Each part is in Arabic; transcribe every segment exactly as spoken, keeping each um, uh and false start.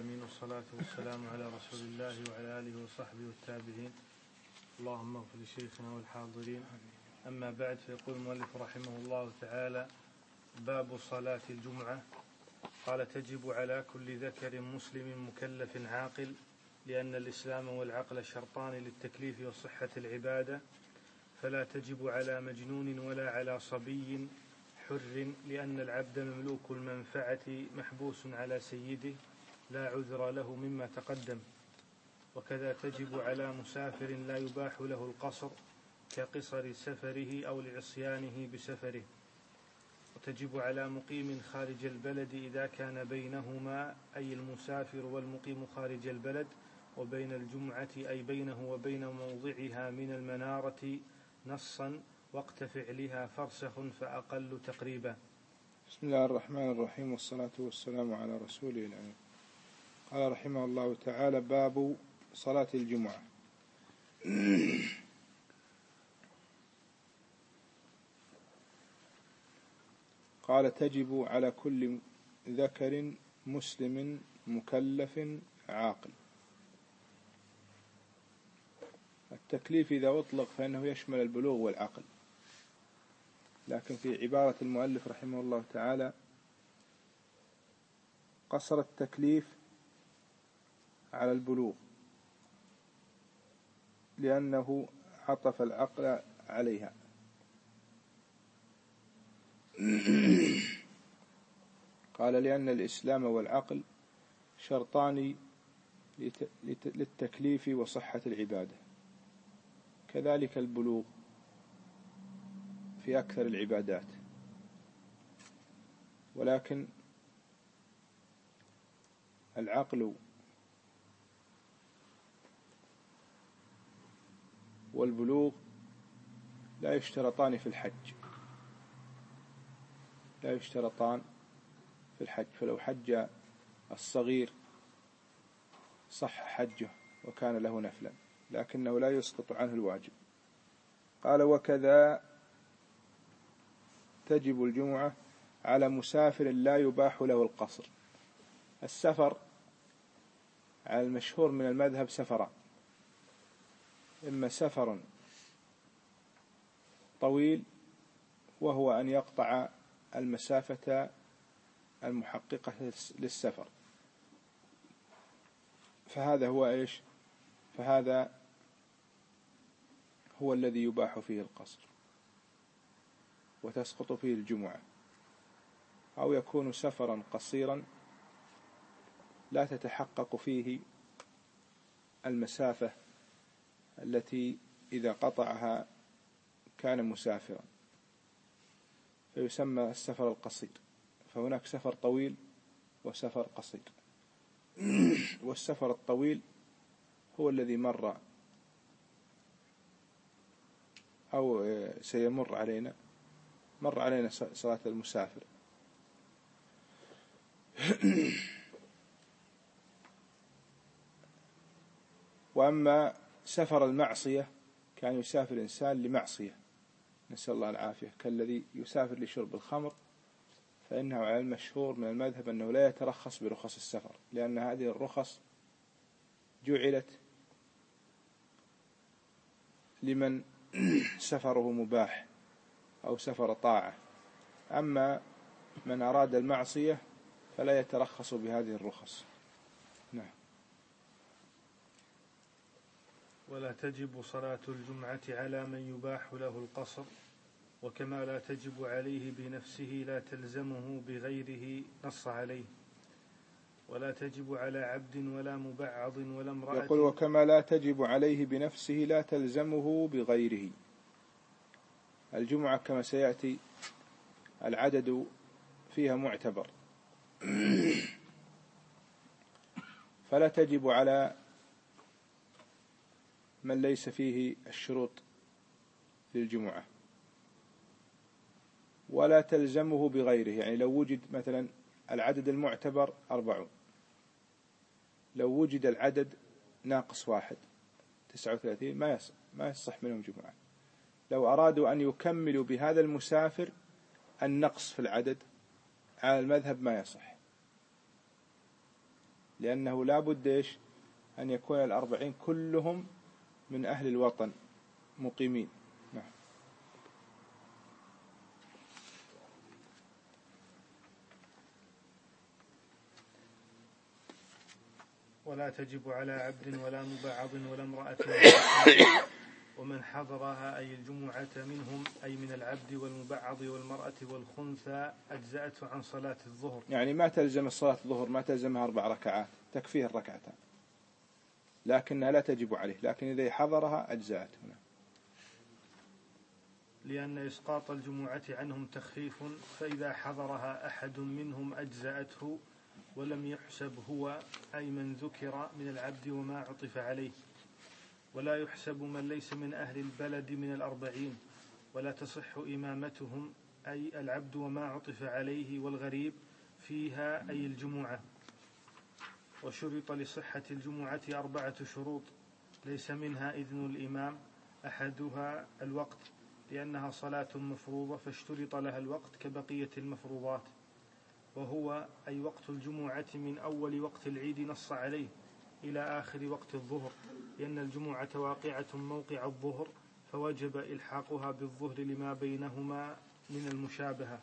العالمين، والصلاة والسلام على رسول الله وعلى آله وصحبه والتابعين. اللهم اغفر لشيخنا والحاضرين. أما بعد، فيقول المؤلف رحمه الله تعالى: باب صلاة الجمعة. قال: تجب على كل ذكر مسلم مكلف عاقل، لأن الإسلام والعقل شرطان للتكليف وصحة العبادة، فلا تجب على مجنون ولا على صبي حر، لأن العبد مملوك المنفعة محبوس على سيده لا عذر له مما تقدم. وكذا تجب على مسافر لا يباح له القصر كقصر سفره أو لعصيانه بسفره. وتجب على مقيم خارج البلد إذا كان بينهما، أي المسافر والمقيم خارج البلد، وبين الجمعة أي بينه وبين موضعها من المنارة نصا وقت فعلها فرسخ فأقل تقريبا. بسم الله الرحمن الرحيم، والصلاة والسلام على رسوله الأمين. قال رحمه الله تعالى: باب صلاة الجمعة. قال: تجب على كل ذكر مسلم مكلف عاقل. التكليف إذا أطلق فإنه يشمل البلوغ والعقل، لكن في عبارة المؤلف رحمه الله تعالى قصر التكليف على البلوغ، لأنه عطف العقل عليها. قال: لأن الإسلام والعقل شرطان للتكليف وصحة العبادة، كذلك البلوغ في أكثر العبادات، ولكن العقل والبلوغ لا يشترطان في الحج لا يشترطان في الحج فلو حج الصغير صح حجه وكان له نفلا، لكنه لا يسقط عنه الواجب. قال: وكذا تجب الجمعة على مسافر لا يباح له القصر. السفر على المشهور من المذهب سفران: إما سفر طويل وهو أن يقطع المسافة المحققة للسفر، فهذا هو إيش؟ فهذا هو الذي يباح فيه القصر وتسقط فيه الجمعة. أو يكون سفرا قصيرا لا تتحقق فيه المسافة التي إذا قطعها كان مسافرا، فيسمى السفر القصير. فهناك سفر طويل وسفر قصير. والسفر الطويل هو الذي مر أو سيمر علينا مر علينا صلاة المسافر. وأما سفر المعصية كان يسافر إنسان لمعصية، نسأل الله العافية، كالذي يسافر لشرب الخمر، فإنه على المشهور من المذهب أنه لا يترخص برخص السفر، لأن هذه الرخص جعلت لمن سفره مباح أو سفر طاعة. أما من أراد المعصية فلا يترخص بهذه الرخص. نعم. ولا تجب صلاة الجمعة على من يباح له القصر، وكما لا تجب عليه بنفسه لا تلزمه بغيره، نص عليه. ولا تجب على عبد ولا مبعض ولا امرأة. يقول: وكما لا تجب عليه بنفسه لا تلزمه بغيره. الجمعة كما سيأتي العدد فيها معتبر، فلا تجب على من ليس فيه الشروط للجمعة، ولا تلزمه بغيره. يعني لو وجد مثلا العدد المعتبر أربعون، لو وجد العدد ناقص واحد تسعة وثلاثين ما يصح ما يصح منهم جمعة. لو أرادوا أن يكملوا بهذا المسافر النقص في العدد على المذهب ما يصح، لأنه لا بد إيش أن يكون الأربعين كلهم من أهل الوطن مقيمين. نعم. ولا تجب على عبد ولا مبعض ولا امرأة ومن حضرها أي الجمعة منهم أي من العبد والمبعض والمرأة والخنثى أجزأته عن صلاة الظهر. يعني ما تلزم الصلاة الظهر، ما تلزمها أربع ركعات، تكفيه الركعتان، لكنها لا تجب عليه، لكن إذا حضرها أجزأته. لأن إسقاط الجمعة عنهم تخفيف، فإذا حضرها أحد منهم أجزأته ولم يحسب هو أي من ذكر من العبد وما عطف عليه، ولا يحسب من ليس من أهل البلد من الأربعين، ولا تصح إمامتهم أي العبد وما عطف عليه والغريب فيها أي الجمعة. وشرط لصحة الجمعة أربعة شروط ليس منها إذن الإمام، أحدها الوقت لأنها صلاة مفروضة فاشترط لها الوقت كبقية المفروضات، وهو أي وقت الجمعة من أول وقت العيد نص عليه إلى آخر وقت الظهر، لأن الجمعة واقعة موقع الظهر فوجب إلحاقها بالظهر لما بينهما من المشابهة.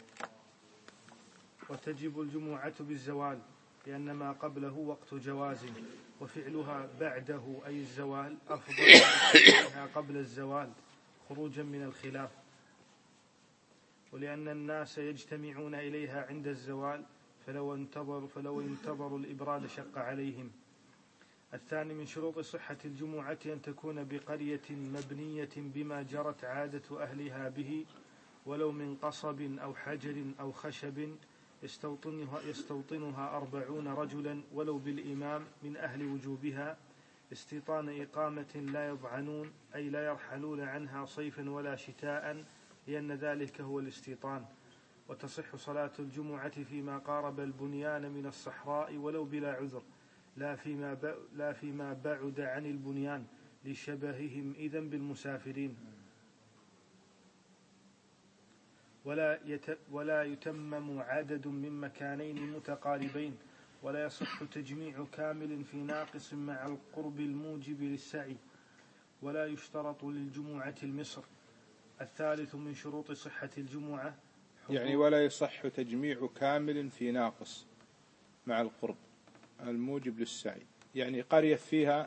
وتجب الجمعة بالزوال لأن ما قبله وقت جواز، وفعلها بعده أي الزوال أفضل من فعلها قبل الزوال خروجا من الخلاف، ولأن الناس يجتمعون إليها عند الزوال فلو انتظروا فلو انتظروا الإبراد شق عليهم. الثاني من شروط صحة الجمعة أن تكون بقرية مبنية بما جرت عادة أهلها به، ولو من قصب أو حجر أو خشب يستوطنها, يستوطنها أربعون رجلا ولو بالإمام من أهل وجوبها، استيطان إقامة لا يضعنون أي لا يرحلون عنها صيفا ولا شتاء، لأن ذلك هو الاستيطان. وتصح صلاة الجمعة فيما قارب البنيان من الصحراء ولو بلا عذر، لا فيما لا فيما بعد عن البنيان لشبههم إذن بالمسافرين. ولا يت ولا يتمم عدد من مكانين متقاربين، ولا يصح تجميع كامل في ناقص مع القرب الموجب للسعي، ولا يشترط للجمعة المصر. الثالث من شروط صحة الجمعة يعني ولا يصح تجميع كامل في ناقص مع القرب الموجب للسعي، يعني قرية فيها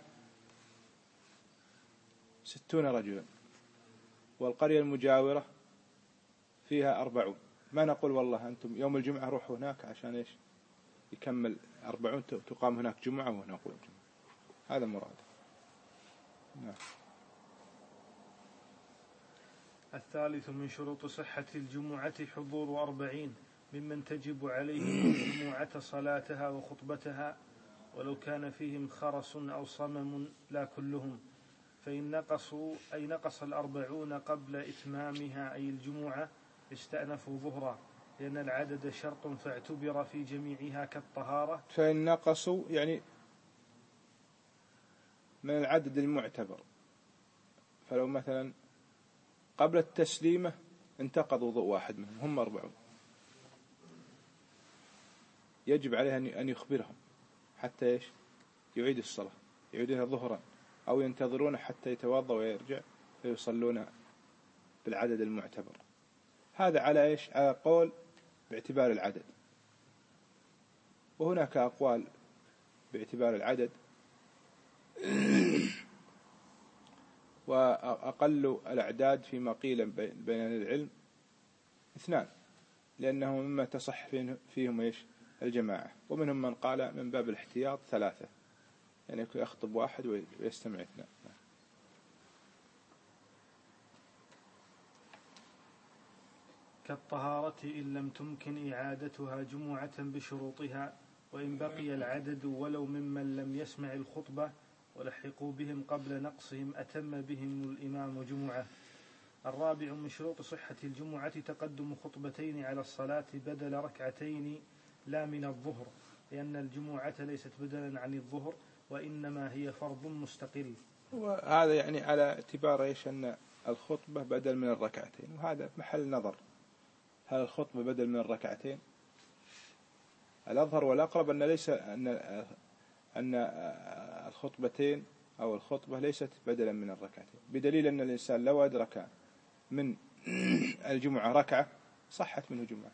ستون رجلا والقرية المجاورة فيها أربعون، ما نقول والله أنتم يوم الجمعة روحوا هناك عشان إيش يكمل أربعون تقام هناك جمعة وهنا نقول جمعة، هذا مراد. نعم. الثالث من شروط صحة الجمعة حضور أربعين ممن تجب عليهم الجمعة صلاتها وخطبتها، ولو كان فيهم خرس أو صمم لا كلهم، فإن نقصوا أي نقص الأربعون قبل إتمامها أي الجمعة استأنفوا ظهرا، لأن العدد شرط فاعتبر في جميعها كالطهارة. فإن نقصوا يعني من العدد المعتبر، فلو مثلا قبل التسليمة انتقض وضوء واحد منهم هم أربعون، يجب عليه أن يخبرهم حتى إيش يعيد الصلاة، يعيدها ظهرا، أو ينتظرون حتى يتوضأ ويرجع فيصلون بالعدد المعتبر. هذا على إيش على قول باعتبار العدد، وهناك أقوال باعتبار العدد، وأقل الأعداد فيما قيل بين العلم اثنان، لأنه مما تصح فيهم إيش الجماعة، ومنهم من قال من باب الاحتياط ثلاثة، يعني يخطب واحد ويستمع اثنان. كالطهارة إن لم تمكن إعادتها جمعة بشروطها، وإن بقي العدد ولو ممن لم يسمع الخطبة ولحقوا بهم قبل نقصهم أتم بهم الإمام جمعة. الرابع من شروط صحة الجمعة تقدم خطبتين على الصلاة بدل ركعتين لا من الظهر، لأن الجمعة ليست بدلا عن الظهر وإنما هي فرض مستقل. وهذا يعني على اعتبار إيش أن الخطبة بدل من الركعتين، وهذا محل نظر، هل الخطبة بدل من الركعتين؟ الأظهر والأقرب أن ليس أن أن الخطبتين أو الخطبة ليست بدلا من الركعتين، بدليل أن الإنسان لو أدرك من الجمعة ركعة صحت منه جمعة.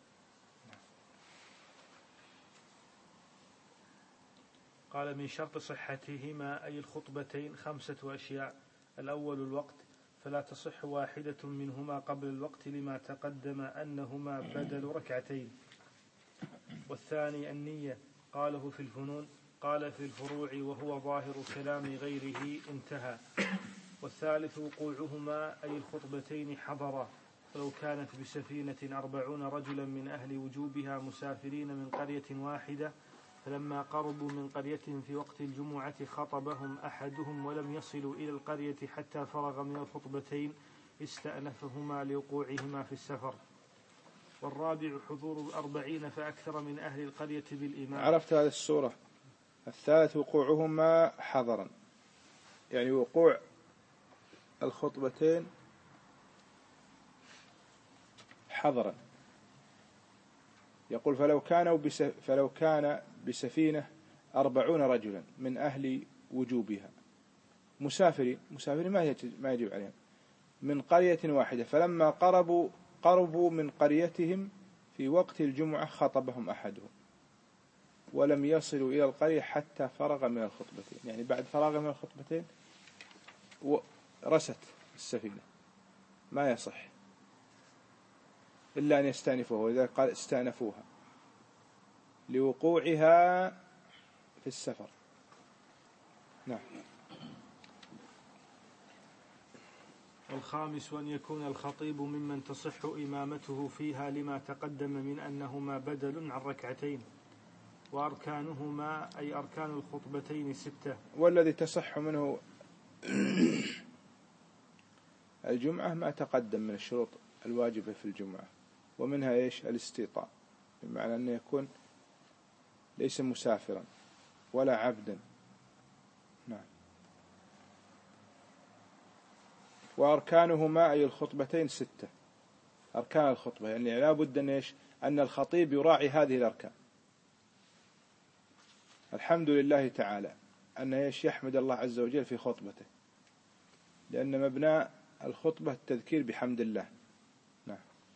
قال من شرط صحتهما أي الخطبتين خمسة أشياء: الأول الوقت، فلا تصح واحدة منهما قبل الوقت لما تقدم أنهما بدل ركعتين. والثاني النية، قاله في الفنون، قال في الفروع وهو ظاهر كلام غيره انتهى. والثالث وقوعهما أي الخطبتين حضرا، فلو كانت بسفينة أربعون رجلا من أهل وجوبها مسافرين من قرية واحدة، فلما قربوا من قرية في وقت الجمعة خطبهم أحدهم ولم يصلوا إلى القرية حتى فرغ من الخطبتين استأنفهما لوقوعهما في السفر. والرابع حضور الأربعين فأكثر من أهل القرية بالإمام. عرفت هذه السورة. الثالث وقوعهما حضرا، يعني وقوع الخطبتين حضرا. يقول فلو كانوا بسف فلو كان بسفينة أربعون رجلا من أهل وجوبها مسافرين، مسافرين ما ما يجب عليهم، من قرية واحدة، فلما قربوا قربوا من قريتهم في وقت الجمعة خطبهم أحدهم ولم يصلوا إلى القرية حتى فرغ من الخطبتين، يعني بعد فراغ من الخطبتين رست السفينة، ما يصح إلا أن يستأنفوها، وإذا قال استأنفوها لوقوعها في السفر. نعم. والخامس أن يكون الخطيب ممن تصح إمامته فيها لما تقدم من أنهما بدل عن ركعتين. وأركانهما أي أركان الخطبتين ستة. والذي تصح منه الجمعة ما تقدم من الشروط الواجبة في الجمعة، ومنها إيش؟ الاستيطاء، بمعنى أنه يكون ليس مسافرا ولا عبدا. نعم. وأركانهما أي الخطبتين ستة، أركان الخطبة، يعني لا بد أن إيش؟ أن الخطيب يراعي هذه الأركان. الحمد لله تعالى أن إيش؟ يحمد الله عز وجل في خطبته، لأن مبنى الخطبة التذكير بحمد الله. نعم.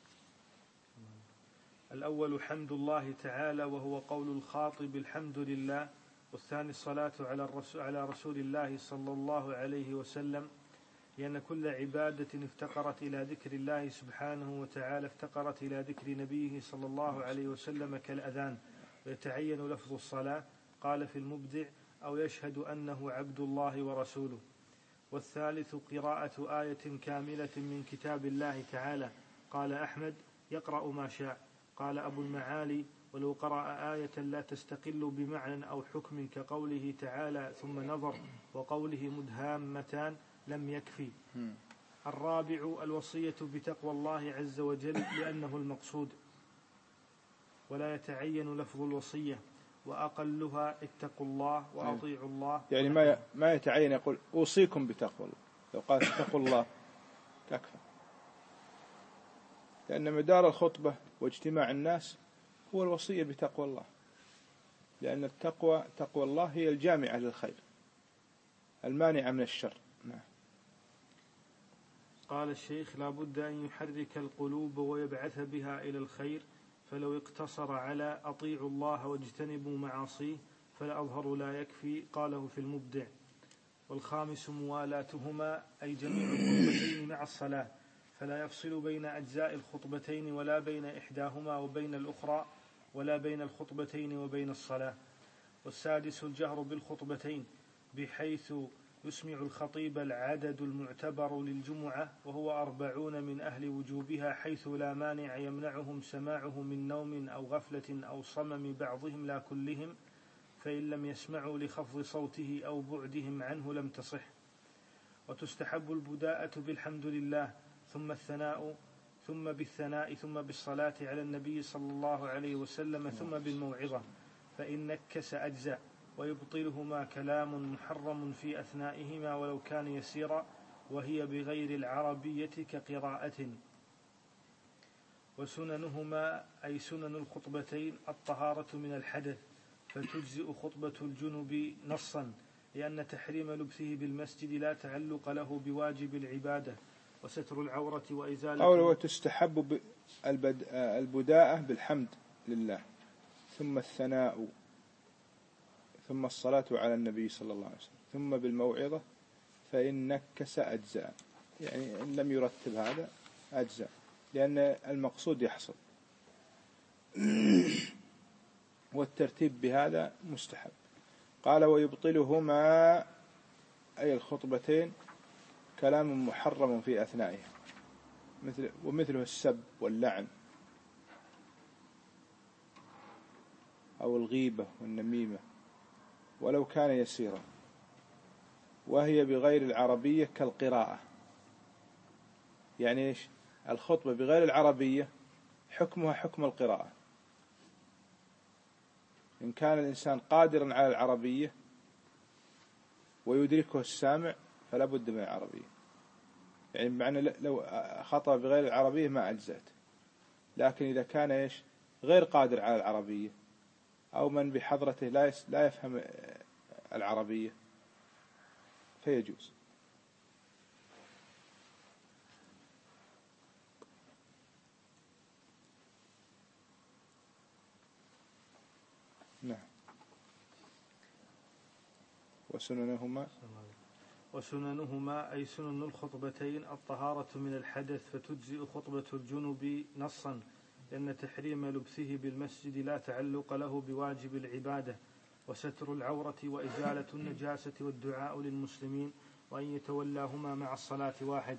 الأول حمد الله تعالى وهو قول الخاطب الحمد لله. والثاني الصلاة على الرسول على رسول الله صلى الله عليه وسلم، لأن كل عبادة افتقرت إلى ذكر الله سبحانه وتعالى افتقرت إلى ذكر نبيه صلى الله عليه وسلم كالأذان، ويتعين لفظ الصلاة. قال في المبدع أو يشهد أنه عبد الله ورسوله. والثالث قراءة آية كاملة من كتاب الله تعالى. قال أحمد يقرأ ما شاء. قال أبو المعالي ولو قرأ آية لا تستقل بمعنى أو حكم كقوله تعالى ثم نظر وقوله مدهامتان لم يكفي. الرابع الوصية بتقوى الله عز وجل لأنه المقصود، ولا يتعين لفظ الوصية، وأقلها اتقوا الله وأطيعوا الله. يعني ما ما يتعين يقول أوصيكم بتقوى الله، لو قال اتقوا الله تكفى، لأن مدار الخطبة واجتماع الناس هو الوصية بتقوى الله، لأن التقوى تقوى الله هي الجامعة للخير المانعة من الشر. نعم. قال الشيخ لا بد أن يحرك القلوب ويبعث بها إلى الخير، فلو اقتصر على أطيعوا الله واجتنبوا معاصيه فالأظهر لا يكفي. قاله في المبدع. والخامس موالاتهما أي جميع الخطبتين مع الصلاة، فلا يفصل بين أجزاء الخطبتين ولا بين إحداهما وبين الأخرى ولا بين الخطبتين وبين الصلاة. والسادس الجهر بالخطبتين بحيث يسمع الخطيب العدد المعتبر للجمعة وهو أربعون من أهل وجوبها، حيث لا مانع يمنعهم سماعه من نوم أو غفلة أو صمم بعضهم لا كلهم، فإن لم يسمعوا لخفض صوته أو بعدهم عنه لم تصح. وتستحب البداءة بالحمد لله ثم الثناء ثم بالثناء ثم بالصلاة على النبي صلى الله عليه وسلم ثم بالموعظة، فإن نكس أجزاء، ويبطلهما كلام محرم في أثنائهما ولو كان يسيرا، وهي بغير العربية كقراءة. وسننهما أي سنن الخطبتين الطهارة من الحدث، فتجزئ خطبة الجنب نصا، لأن تحريم لبثه بالمسجد لا تعلق له بواجب العبادة، وستر العورة وإزالة قوله وتستحب البداءة بالحمد لله ثم الثناء ثم الصلاة على النبي صلى الله عليه وسلم ثم بالموعظة، فإن نكس أجزاء، يعني إن لم يرتب هذا أجزاء، لأن المقصود يحصل. والترتيب بهذا مستحب. قال ويبطلهما أي الخطبتين كلام محرم في أثنائها، مثل ومثله السب واللعن أو الغيبة والنميمة ولو كان يسيرا، وهي بغير العربية كالقراءة. يعني إيش؟ الخطبة بغير العربية حكمها حكم القراءة. إن كان الإنسان قادرا على العربية ويدركه السامع فلا بد من العربية، يعني بمعنى لو خطب بغير العربية ما أجزأت. لكن إذا كان إيش غير قادر على العربية أو من بحضرته لا لا يفهم العربية فيجوز. نعم. وسننهما وسننهما أي سنن الخطبتين الطهارة من الحدث، فتجزئ خطبة الجنب نصا، لأن تحريم لبثه بالمسجد لا تعلق له بواجب العبادة، وستر العورة وإزالة النجاسة والدعاء للمسلمين، وأن يتولاهما مع الصلاة واحد.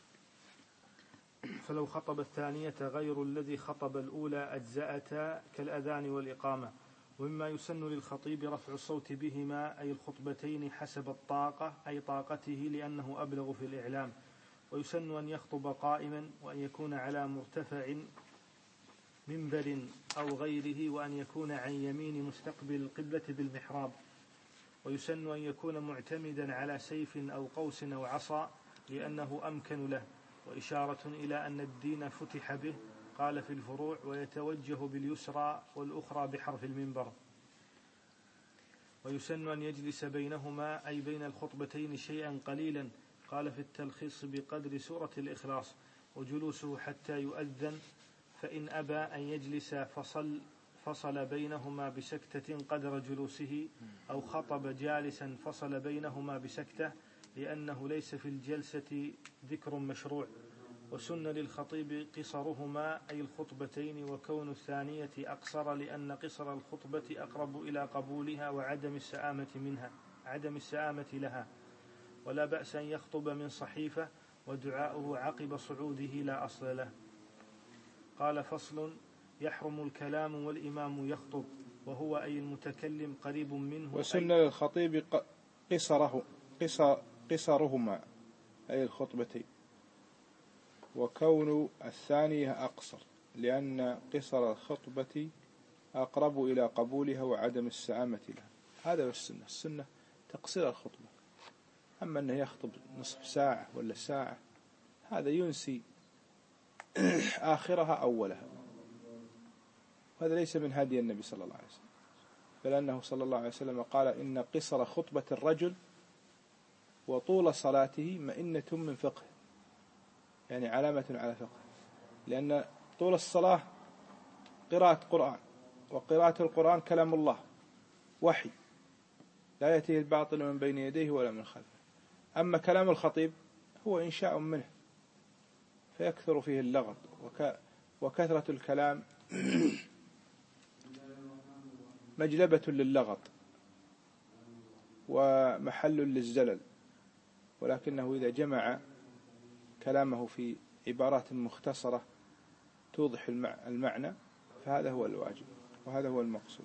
فلو خطب الثانية غير الذي خطب الأولى أجزأتا كالأذان والإقامة. ومما يسن للخطيب رفع الصوت بهما أي الخطبتين حسب الطاقة أي طاقته، لأنه أبلغ في الإعلام. ويسن أن يخطب قائما، وأن يكون على مرتفع منبر أو غيره، وأن يكون عن يمين مستقبل القبلة بالمحراب. ويسن أن يكون معتمدا على سيف أو قوس أو عصا، لأنه أمكن له، وإشارة إلى أن الدين فتح به. قال في الفروع ويتوجه باليسرى والأخرى بحرف المنبر. ويسن أن يجلس بينهما أي بين الخطبتين شيئا قليلا. قال في التلخيص بقدر سورة الإخلاص، وجلوسه حتى يؤذن، فإن أبى أن يجلس فصل, فصل بينهما بسكتة قدر جلوسه، أو خطب جالسا فصل بينهما بسكتة، لأنه ليس في الجلسة ذكر مشروع. وسن للخطيب قصرهما أي الخطبتين، وكون الثانية أقصر، لأن قصر الخطبة أقرب إلى قبولها وعدم السآمة منها عدم السآمة لها. ولا بأس أن يخطب من صحيفة، ودعاؤه عقب صعوده لا أصل له. قال فصل يحرم الكلام والإمام يخطب، وهو أي المتكلم قريب منه. وسن للخطيب قصره قصر قصرهما أي الخطبتين، وكون الثانية أقصر، لأن قصر الخطبة أقرب إلى قبولها وعدم السآمة لها. هذا هو السنة. السنة تقصير الخطبة. أما أنه يخطب نصف ساعة ولا ساعة هذا ينسي آخرها أولها، هذا ليس من هدي النبي صلى الله عليه وسلم، بل أنه صلى الله عليه وسلم قال إن قصر خطبة الرجل وطول صلاته مئنة من فقه، يعني علامة على فقه، لأن طول الصلاة قراءة قرآن، وقراءة القرآن كلام الله وحي لا يأتيه الباطل من بين يديه ولا من خلفه. أما كلام الخطيب هو إنشاء منه فيكثر فيه اللغط، وكثرة الكلام مجلبة للغط ومحل للزلل. ولكنه إذا جمع كلامه في عبارات مختصرة توضح المعنى فهذا هو الواجب وهذا هو المقصود.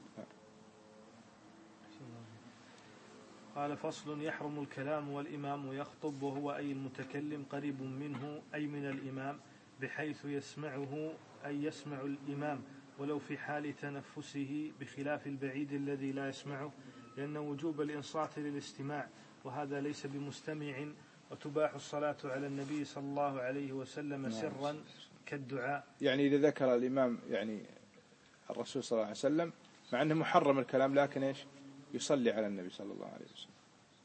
قال فصل يحرم الكلام والإمام يخطب، وهو أي المتكلم قريب منه أي من الإمام، بحيث يسمعه أي يسمع الإمام ولو في حال تنفسه، بخلاف البعيد الذي لا يسمعه، لأن وجوب الإنصات للاستماع، وهذا ليس بمستمع. وتباح الصلاة على النبي صلى الله عليه وسلم سرا كالدعاء. يعني إذا ذكر الإمام يعني الرسول صلى الله عليه وسلم مع أنه محرم الكلام، لكن إيش يصلي على النبي صلى الله عليه وسلم.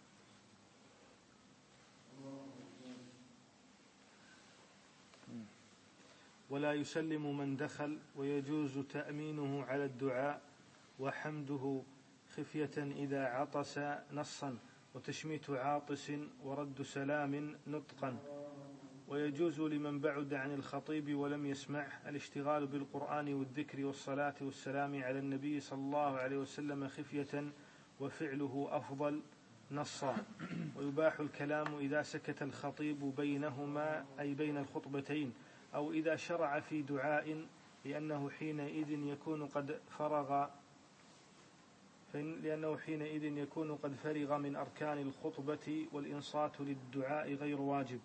ولا يسلم من دخل، ويجوز تأمينه على الدعاء وحمده خفية إذا عطس نصا، وتشميت عاطس ورد سلام نطقا. ويجوز لمن بعد عن الخطيب ولم يسمعه الاشتغال بالقرآن والذكر والصلاة والسلام على النبي صلى الله عليه وسلم خفية، وفعله أفضل نصا. ويباح الكلام إذا سكت الخطيب بينهما، أي بين الخطبتين، أو إذا شرع في دعاء، لأنه حينئذ يكون قد فرغ لأنه حينئذ يكون قد فرغ من أركان الخطبة، والإنصات للدعاء غير واجب.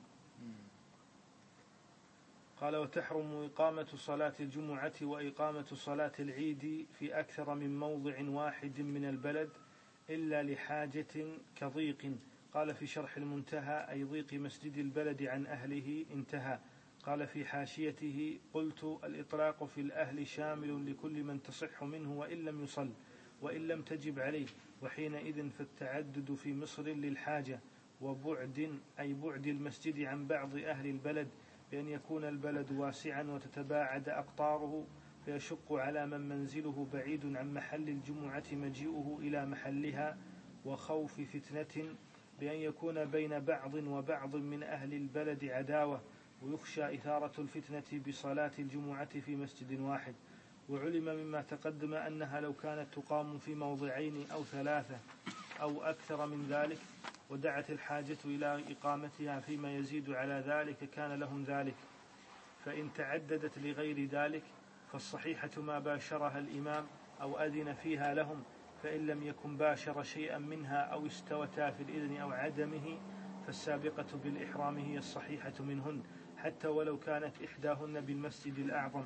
قال: وتحرم إقامة صلاة الجمعة وإقامة صلاة العيد في أكثر من موضع واحد من البلد إلا لحاجة كضيق. قال في شرح المنتهى: أي ضيق مسجد البلد عن أهله، انتهى. قال في حاشيته: قلت: الإطلاق في الأهل شامل لكل من تصح منه وإن لم يصل وإن لم تجب عليه، وحينئذ فالتعدد في مصر للحاجة، وبعد أي بعد المسجد عن بعض أهل البلد، بأن يكون البلد واسعا وتتباعد أقطاره، فيشق على من منزله بعيد عن محل الجمعة مجيئه إلى محلها، وخوف فتنة بأن يكون بين بعض وبعض من أهل البلد عداوة، ويخشى إثارة الفتنة بصلاة الجمعة في مسجد واحد. وعلم مما تقدم أنها لو كانت تقام في موضعين أو ثلاثة أو أكثر من ذلك، ودعت الحاجة إلى إقامتها فيما يزيد على ذلك، كان لهم ذلك. فإن تعددت لغير ذلك فالصحيحة ما باشرها الإمام أو أذن فيها لهم، فإن لم يكن باشر شيئا منها أو استوتا في الإذن أو عدمه، فالسابقة بالإحرام هي الصحيحة منهن، حتى ولو كانت إحداهن بالمسجد الأعظم،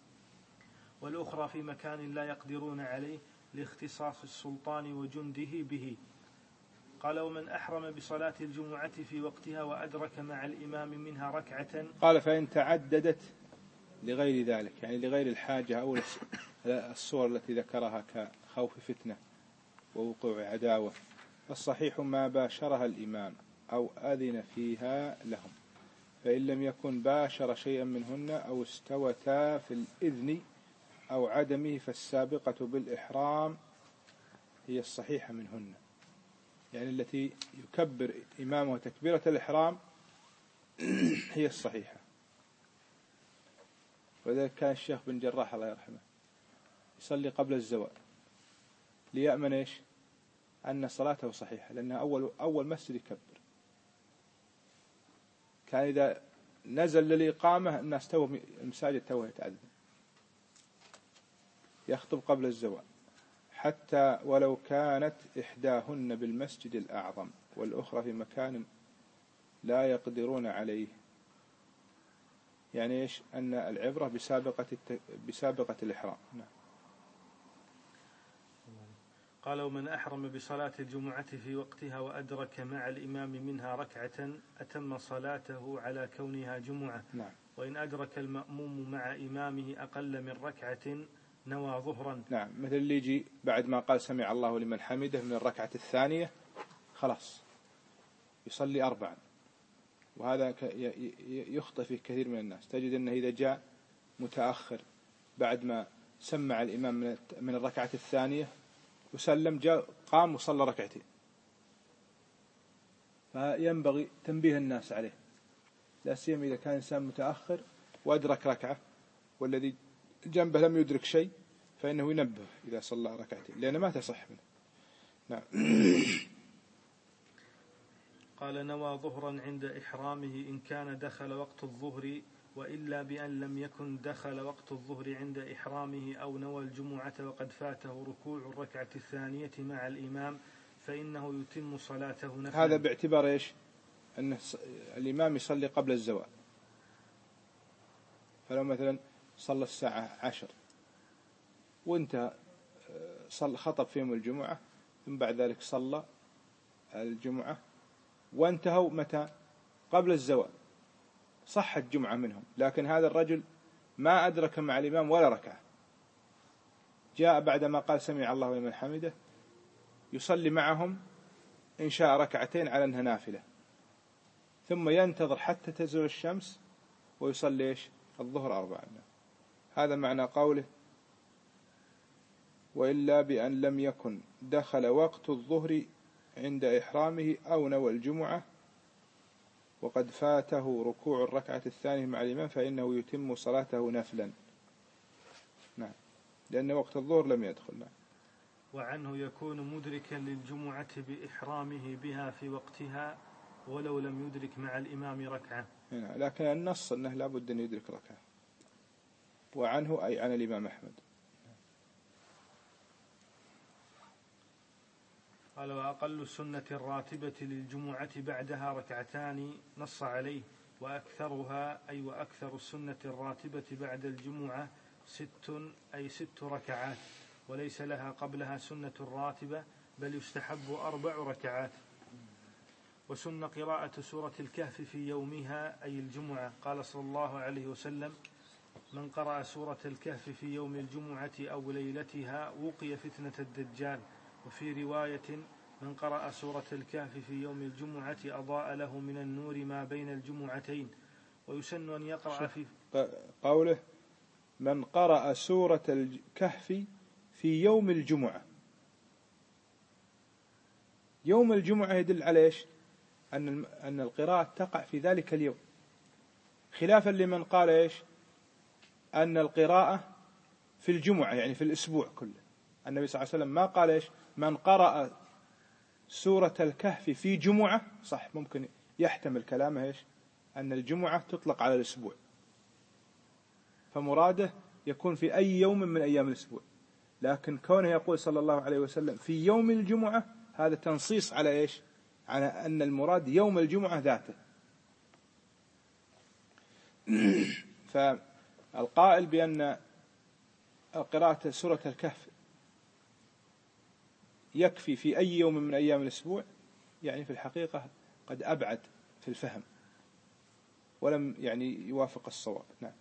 والأخرى في مكان لا يقدرون عليه لاختصاص السلطان وجنده به. قال: ومن أحرم بصلاة الجمعة في وقتها وأدرك مع الإمام منها ركعة. قال: فإن تعددت لغير ذلك، يعني لغير الحاجة أو الصور التي ذكرها كخوف فتنة ووقوع عداوة، فالصحيح ما باشرها الإمام أو أذن فيها لهم، فإن لم يكن باشر شيئا منهن أو استوتا في الإذن أو عدمه، فالسابقة بالإحرام هي الصحيحة منهن، يعني التي يكبر إمامه تكبيرة الإحرام هي الصحيحة. وذلك كان الشيخ بن جراح الله يرحمه يصلي قبل الزوال ليأمن إيش أن صلاته صحيحة، لأنها أول أول مسجد يكبر. كان إذا نزل للإقامة الناس تو المساجد توه يتعذب، يخطب قبل الزوال، حتى ولو كانت إحداهن بالمسجد الأعظم والأخرى في مكان لا يقدرون عليه. يعني إيش أن العبرة بسابقة الت... بسابقة الإحرام. نعم. قال: ومن أحرم بصلاة الجمعة في وقتها وأدرك مع الإمام منها ركعة أتم صلاته على كونها جمعة. نعم. وإن أدرك المأموم مع إمامه أقل من ركعة نوى ظهرا. نعم، مثل اللي يجي بعد ما قال سمع الله لمن حمده من الركعة الثانية خلاص يصلي أربعا، وهذا يخطئ فيه كثير من الناس. تجد أنه إذا جاء متأخر بعد ما سمع الإمام من الركعة الثانية وسلم، جاء قام وصلى ركعتين، فينبغي تنبيه الناس عليه، لا سيما إذا كان إنسان متأخر وأدرك ركعة والذي جنبه لم يدرك شيء، فإنه ينبه إذا صلى ركعتين، لأنه ما تصح منه. نعم. قال: نوى ظهرا عند إحرامه إن كان دخل وقت الظهر، وإلا بأن لم يكن دخل وقت الظهر عند إحرامه، أو نوى الجمعة وقد فاته ركوع الركعة الثانية مع الإمام، فإنه يتم صلاته نفلا. هذا باعتبار إيش أن الإمام يصلي قبل الزوال. فلو مثلا صلى الساعة عشر وانت صلى خطب في يوم الجمعة، ثم بعد ذلك صلى الجمعة وانتهوا متى؟ قبل الزوال، صحت جمعة منهم، لكن هذا الرجل ما أدرك مع الإمام ولا ركعة، جاء بعدما قال سمع الله لمن حمده يصلي معهم إن شاء ركعتين على أنها نافلة، ثم ينتظر حتى تزول الشمس ويصلي إيش الظهر أربعا. هذا معنى قوله وإلا بأن لم يكن دخل وقت الظهر عند إحرامه أو نوى الجمعة وقد فاته ركوع الركعة الثانية مع الإمام فإنه يتم صلاته نفلا. نعم، لأن وقت الظهر لم يدخل. نعم. وعنه يكون مدركا للجمعة بإحرامه بها في وقتها ولو لم يدرك مع الإمام ركعة. نعم، لكن النص أنه لابد أن يدرك ركعة. وعنه أي عن الإمام أحمد. قال وأقل السنة الراتبة للجمعة بعدها ركعتان نص عليه، وأكثرها أي وأكثر السنة الراتبة بعد الجمعة ست أي ست ركعات، وليس لها قبلها سنة راتبة بل يستحب أربع ركعات. وسن قراءة سورة الكهف في يومها أي الجمعة. قال صلى الله عليه وسلم من قرأ سورة الكهف في يوم الجمعة أو ليلتها وقي فتنة الدجال. وفي رواية من قرأ سورة الكهف في يوم الجمعة أضاء له من النور ما بين الجمعتين. ويسن أن يقرأ في قوله من قرأ سورة الكهف في يوم الجمعة. يوم الجمعة يدل على إيش؟ أن أن القراءة تقع في ذلك اليوم، خلافا لمن قال إيش؟ أن القراءة في الجمعة يعني في الأسبوع كله. النبي صلى الله عليه وسلم ما قال إيش؟ من قرأ سورة الكهف في جمعة، صح ممكن يحتمل كلامه إيش؟ أن الجمعة تطلق على الأسبوع، فمراده يكون في أي يوم من أيام الأسبوع. لكن كونه يقول صلى الله عليه وسلم في يوم الجمعة، هذا تنصيص على إيش؟ على أن المراد يوم الجمعة ذاته. فالقائل بأن قراءة سورة الكهف يكفي في أي يوم من أيام الأسبوع يعني في الحقيقة قد أبعد في الفهم ولم يعني يوافق الصواب. نعم.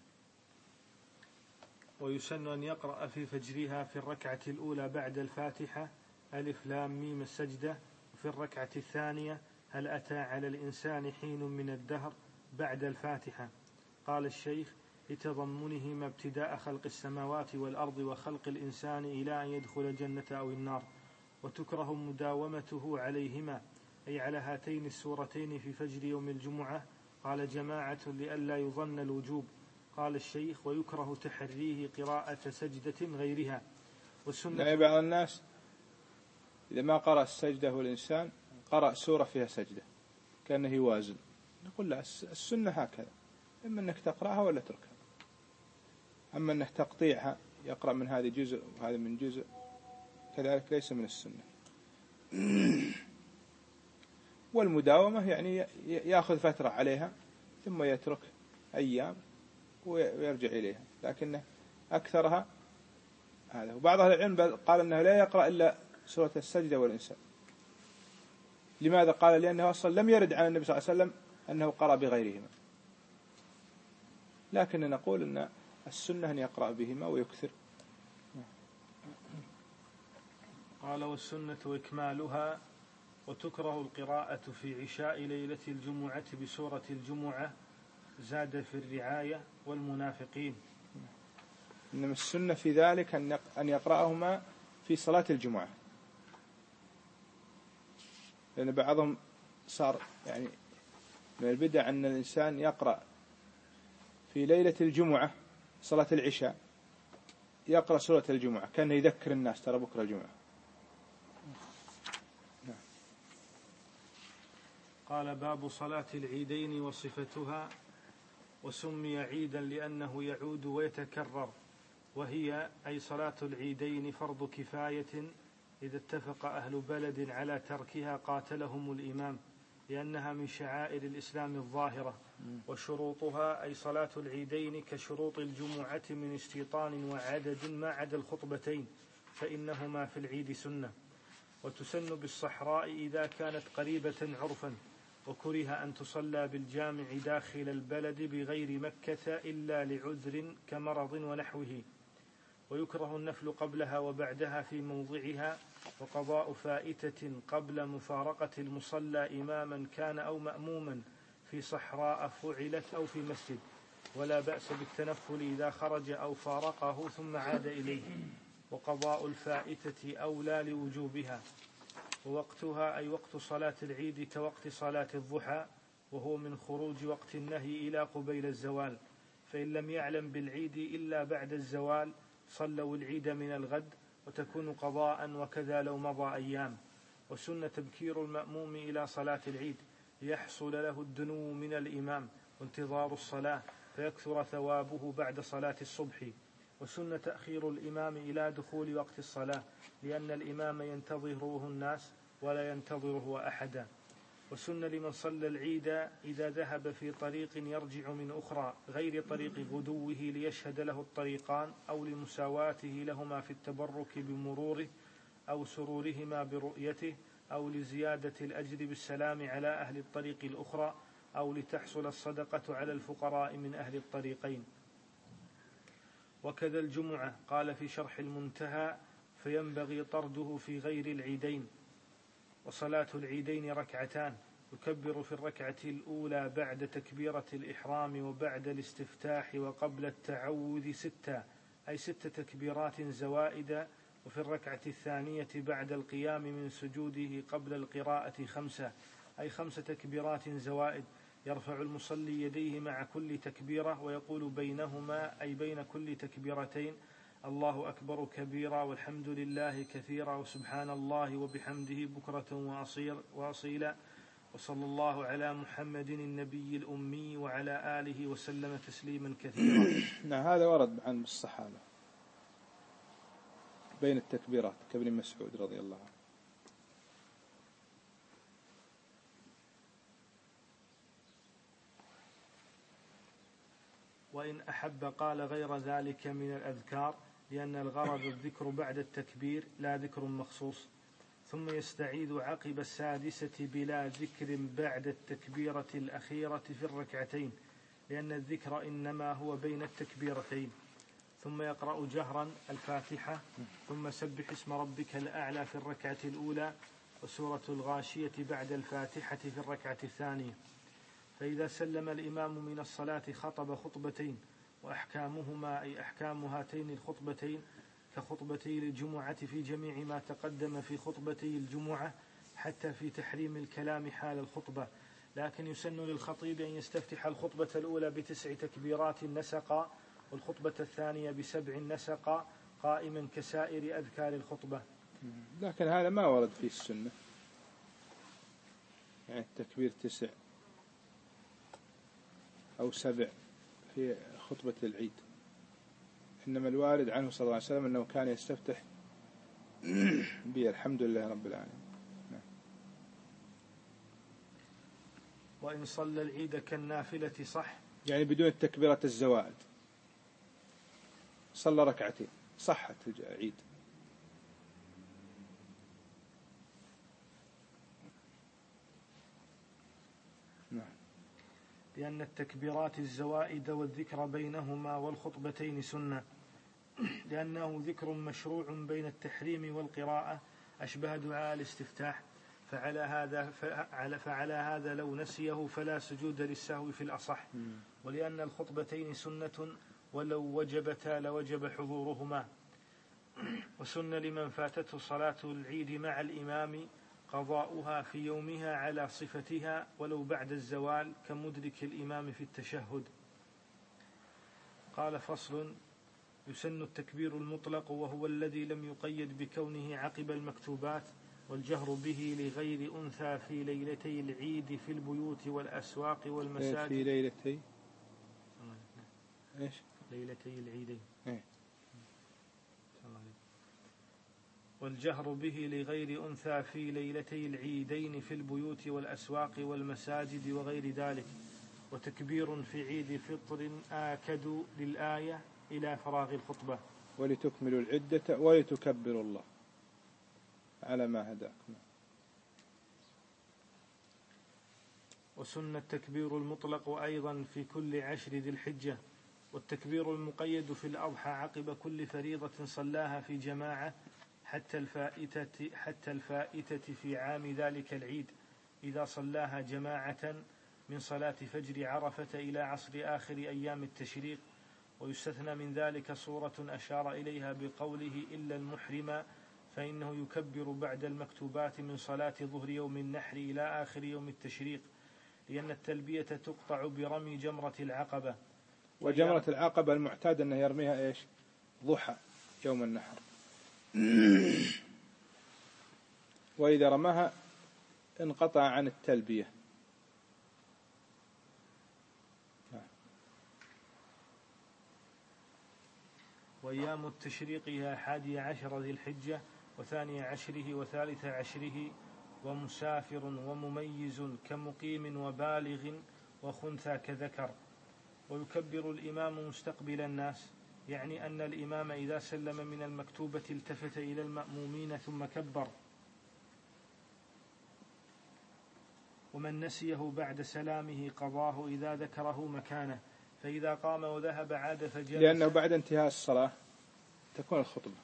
ويسن أن يقرأ في فجرها في الركعة الأولى بعد الفاتحة ألف لام ميم السجدة، وفي الركعة الثانية هل أتى على الإنسان حين من الدهر بعد الفاتحة. قال الشيخ لتضمنهما ابتداء خلق السماوات والأرض وخلق الإنسان إلى أن يدخل الجنة أو النار، وتكره مداومته عليهما أي على هاتين السورتين في فجر يوم الجمعة. قال جماعة لئلا يظن الوجوب. قال الشيخ ويكره تحريه قراءة سجدة غيرها. والسنة يعني بعض الناس إذا ما قرأ السجدة والإنسان قرأ سورة فيها سجدة كأنه يوازن، نقول لا، السنة هكذا، إما أنك تقرأها ولا تركها. أما أنك تقطيعها يقرأ من هذه جزء وهذا من جزء كذلك ليس من السنة. والمداومة يعني يأخذ فترة عليها ثم يترك أيام ويرجع إليها، لكنه أكثرها هذا. وبعض أهل العلم قال أنه لا يقرأ إلا سورة السجدة والإنسان. لماذا؟ قال لأنه أصلا لم يرد عن النبي صلى الله عليه وسلم أنه قرأ بغيرهما، لكن نقول أن السنة أن يقرأ بهما ويكثر. قال والسنة إكمالها. وتكره القراءة في عشاء ليلة الجمعة بسورة الجمعة زاد في الرعاية والمنافقين. إنما السنة في ذلك أن يقرأهما في صلاة الجمعة، لأن بعضهم صار يعني من البدع أن الإنسان يقرأ في ليلة الجمعة صلاة العشاء يقرأ سورة الجمعة كأنه يذكر الناس ترى بكرة الجمعة. قال باب صلاة العيدين وصفتها. وسمي عيدا لأنه يعود ويتكرر، وهي أي صلاة العيدين فرض كفاية إذا اتفق أهل بلد على تركها قاتلهم الإمام، لأنها من شعائر الإسلام الظاهرة. وشروطها أي صلاة العيدين كشروط الجمعة من استيطان وعدد ما عدا الخطبتين، فإنهما في العيد سنة. وتسن بالصحراء إذا كانت قريبة عرفا، وكره أن تصلى بالجامع داخل البلد بغير مكة إلا لعذر كمرض ونحوه. ويكره النفل قبلها وبعدها في موضعها، وقضاء فائتة قبل مفارقة المصلى إماما كان أو مأموما في صحراء فعلت أو في مسجد، ولا بأس بالتنفل إذا خرج أو فارقه ثم عاد إليه. وقضاء الفائتة أولى لوجوبها. ووقتها أي وقت صلاة العيد كوقت صلاة الضحى، وهو من خروج وقت النهي إلى قبيل الزوال، فإن لم يعلم بالعيد إلا بعد الزوال صلوا العيد من الغد، وتكون قضاء، وكذا لو مضى أيام. وسن تبكير المأموم إلى صلاة العيد ليحصل له الدنو من الإمام وانتظار الصلاة فيكثر ثوابه بعد صلاة الصبح. وسن تأخير الإمام إلى دخول وقت الصلاة، لأن الإمام ينتظره الناس ولا ينتظره أحدا. وسن لمن صلى العيد إذا ذهب في طريق يرجع من أخرى غير طريق غدوه ليشهد له الطريقان، أو لمساواته لهما في التبرك بمروره أو سرورهما برؤيته، أو لزيادة الأجر بالسلام على أهل الطريق الأخرى، أو لتحصل الصدقة على الفقراء من أهل الطريقين. وكذا الجمعة قال في شرح المنتهى: فينبغي طرده في غير العيدين. وصلاة العيدين ركعتان، يكبر في الركعة الأولى بعد تكبيرة الإحرام وبعد الاستفتاح وقبل التعوذ ستة، أي ست تكبيرات زوائد. وفي الركعة الثانية بعد القيام من سجوده قبل القراءة خمسة، أي خمس تكبيرات زوائد. يرفع المصلي يديه مع كل تكبيرة ويقول بينهما، أي بين كل تكبيرتين: الله أكبر كبيرا والحمد لله كثيرا وسبحان الله وبحمده بكرة وأصيلا، وصلى الله على محمد النبي الأمي وعلى آله وسلم تسليما كثيرا. نعم، هذا ورد عن الصحابة بين التكبيرات كابن مسعود رضي الله عنه. وإن أحب قال غير ذلك من الأذكار، لأن الغرض الذكر بعد التكبير لا ذكر مخصوص. ثم يستعيذ عقب السادسة بلا ذكر بعد التكبيرة الأخيرة في الركعتين، لأن الذكر إنما هو بين التكبيرتين. ثم يقرأ جهرا الفاتحة، ثم سبح اسم ربك الأعلى في الركعة الأولى، وسورة الغاشية بعد الفاتحة في الركعة الثانية. فإذا سلم الإمام من الصلاة خطب خطبتين، وأحكامهما أي أحكام هاتين الخطبتين كخطبتي الجمعة في جميع ما تقدم في خطبتي الجمعة، حتى في تحريم الكلام حال الخطبة. لكن يسن للخطيب أن يستفتح الخطبة الأولى بتسع تكبيرات نسقا، والخطبة الثانية بسبع نسقا، قائما كسائر أذكار الخطبة. لكن هذا ما ورد في السنة، يعني التكبير تسع أو سبع في خطبة العيد، إنما الوارد عنه صلى الله عليه وسلم أنه كان يستفتح بالحمد لله رب العالمين. وإن صلى العيد كالنافلة صح، يعني بدون تكبيرة الزوائد، صلى ركعتين صحت العيد. لأن التكبيرات الزوائد والذكر بينهما والخطبتين سنة، لأنه ذكر مشروع بين التحريم والقراءة أشبه دعاء الاستفتاح. فعلى هذا فعلى هذا لو نسيه فلا سجود للسهو في الأصح. ولأن الخطبتين سنة ولو وجبتا لوجب حضورهما. وسن لمن فاتته صلاة العيد مع الإمام قضاؤها في يومها على صفتها ولو بعد الزوال كمدرك الإمام في التشهد. قال: فصل: يسن التكبير المطلق، وهو الذي لم يقيد بكونه عقب المكتوبات، والجهر به لغير أنثى في ليلتي العيد في البيوت والأسواق والمساجد. في ليلتي إيش؟ ليلتي العيدين. إيه؟ والجهر به لغير أنثى في ليلتي العيدين في البيوت والأسواق والمساجد وغير ذلك. وتكبير في عيد فطر آكد للآية إلى فراغ الخطبة. ولتكملوا العدة ولتكبروا الله على ما هداكم. وسن التكبير المطلق أيضا في كل عشر ذي الحجة، والتكبير المقيد في الأضحى عقب كل فريضة صلاها في جماعة حتى الفائتة, حتى الفائتة في عام ذلك العيد إذا صلاها جماعة من صلاة فجر عرفة إلى عصر آخر أيام التشريق. ويستثنى من ذلك صورة أشار إليها بقوله إلا المحرم فإنه يكبر بعد المكتوبات من صلاة ظهر يوم النحر إلى آخر يوم التشريق، لأن التلبية تقطع برمي جمرة العقبة. وجمرة العقبة المعتاد أنه يرميها إيش؟ ضحى يوم النحر. وإذا رماها انقطع عن التلبية. وأيام التشريق هي حادي عشر ذي الحجة وثاني عشره وثالث عشره، ومسافر ومميز كمقيم وبالغ وخنثى كذكر. ويكبر الإمام مستقبل الناس، يعني أن الإمام إذا سلم من المكتوبة التفت إلى المأمومين ثم كبر. ومن نسيه بعد سلامه قضاه إذا ذكره مكانه، فإذا قام وذهب عاد فجلس، لأنه بعد انتهاء الصلاة تكون الخطبة.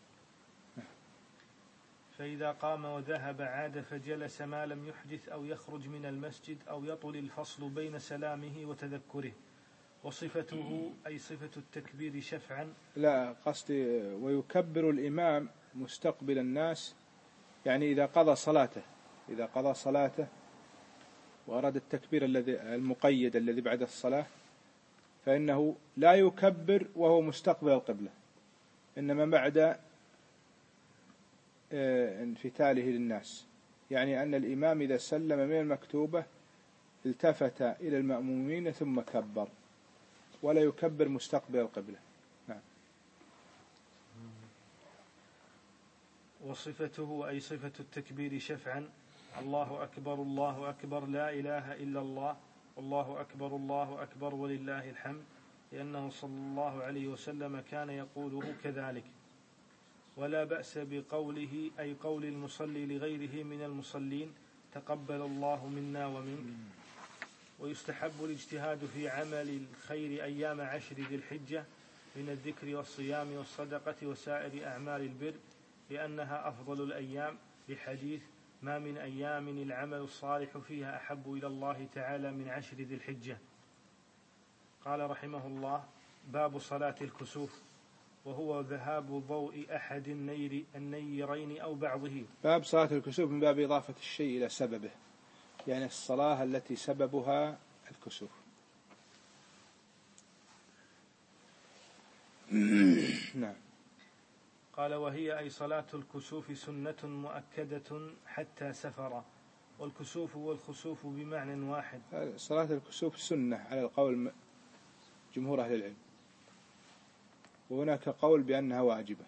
فإذا قام وذهب عاد فجلس ما لم يحدث أو يخرج من المسجد أو يطل الفصل بين سلامه وتذكره. وصفته أي صفة التكبير شفعا. لا قصدي ويكبر الإمام مستقبل الناس، يعني إذا قضى صلاته إذا قضى صلاته وأراد التكبير الذي المقيد الذي بعد الصلاة فإنه لا يكبر وهو مستقبل القبلة، إنما بعد انفتاله للناس، يعني أن الإمام إذا سلم من المكتوبة التفت إلى المأمومين ثم كبر، ولا يكبر مستقبل القبلة. نعم. وصفته أي صفة التكبير شفعا الله أكبر الله أكبر لا إله إلا الله والله أكبر الله أكبر ولله الحمد، لأنه صلى الله عليه وسلم كان يقوله كذلك. ولا بأس بقوله أي قول المصلي لغيره من المصلين تقبل الله منا ومنك. ويستحب الاجتهاد في عمل الخير أيام عشر ذي الحجة من الذكر والصيام والصدقة وسائر أعمال البر، لأنها أفضل الأيام، لحديث ما من أيام العمل الصالح فيها أحب إلى الله تعالى من عشر ذي الحجة. قال رحمه الله: باب صلاة الكسوف، وهو ذهاب ضوء أحد النير النيرين أو بعضه. باب صلاة الكسوف من باب إضافة الشيء إلى سببه، يعني الصلاة التي سببها الكسوف. نعم. قال: وهي أي صلاة الكسوف سنة مؤكدة حتى سفر. والكسوف والخسوف بمعنى واحد. صلاة الكسوف سنة على القول جمهور أهل العلم، وهناك قول بأنها واجبة.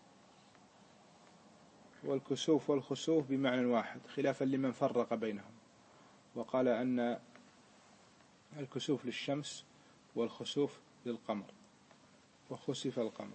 والكسوف والخسوف بمعنى واحد، خلافا لمن فرق بينهم وقال أن الكسوف للشمس والخسوف للقمر، وخسف القمر.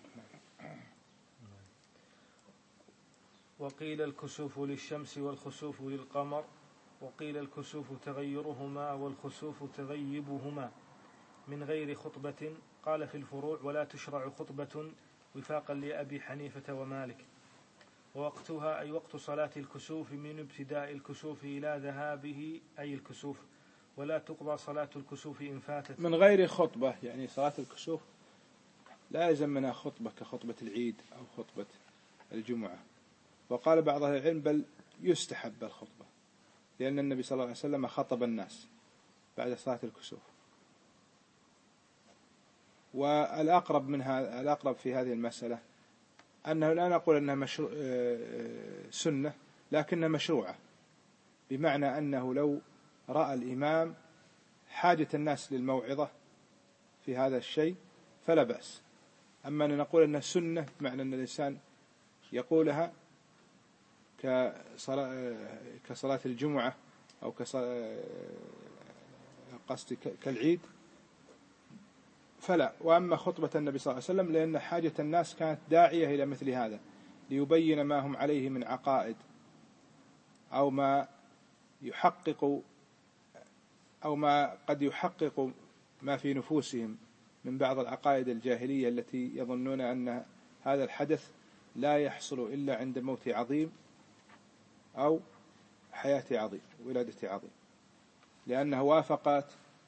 وقيل الكسوف للشمس والخسوف للقمر، وقيل الكسوف تغيرهما والخسوف تغيبهما من غير خطبة. قال في الفروع: ولا تشرع خطبة، وفاقا لأبي حنيفة ومالك. ووقتها أي وقت صلاة الكسوف من ابتداء الكسوف إلى ذهابه أي الكسوف، ولا تقضى صلاة الكسوف إن فاتت. من غير خطبة، يعني صلاة الكسوف لا يلزم منها خطبة كخطبة العيد أو خطبة الجمعة. وقال بعض أهل العلم بل يستحب الخطبة، لأن النبي صلى الله عليه وسلم خطب الناس بعد صلاة الكسوف. والأقرب منها الأقرب في هذه المسألة أنه لا نقول أنها مشروع سنة، لكنها مشروعة، بمعنى أنه لو رأى الإمام حاجة الناس للموعظة في هذا الشيء فلا بأس. أما أن نقول أنها سنة بمعنى أن الإنسان يقولها كصلاة, كصلاة الجمعة أو قصد كالعيد فلا. وأما خطبة النبي صلى الله عليه وسلم لأن حاجة الناس كانت داعية إلى مثل هذا، ليبين ما هم عليه من عقائد أو ما يحقق أو ما قد يحقق ما في نفوسهم من بعض العقائد الجاهلية التي يظنون أن هذا الحدث لا يحصل إلا عند موت عظيم أو حياة عظيم ولادة عظيم، لأنها وافقت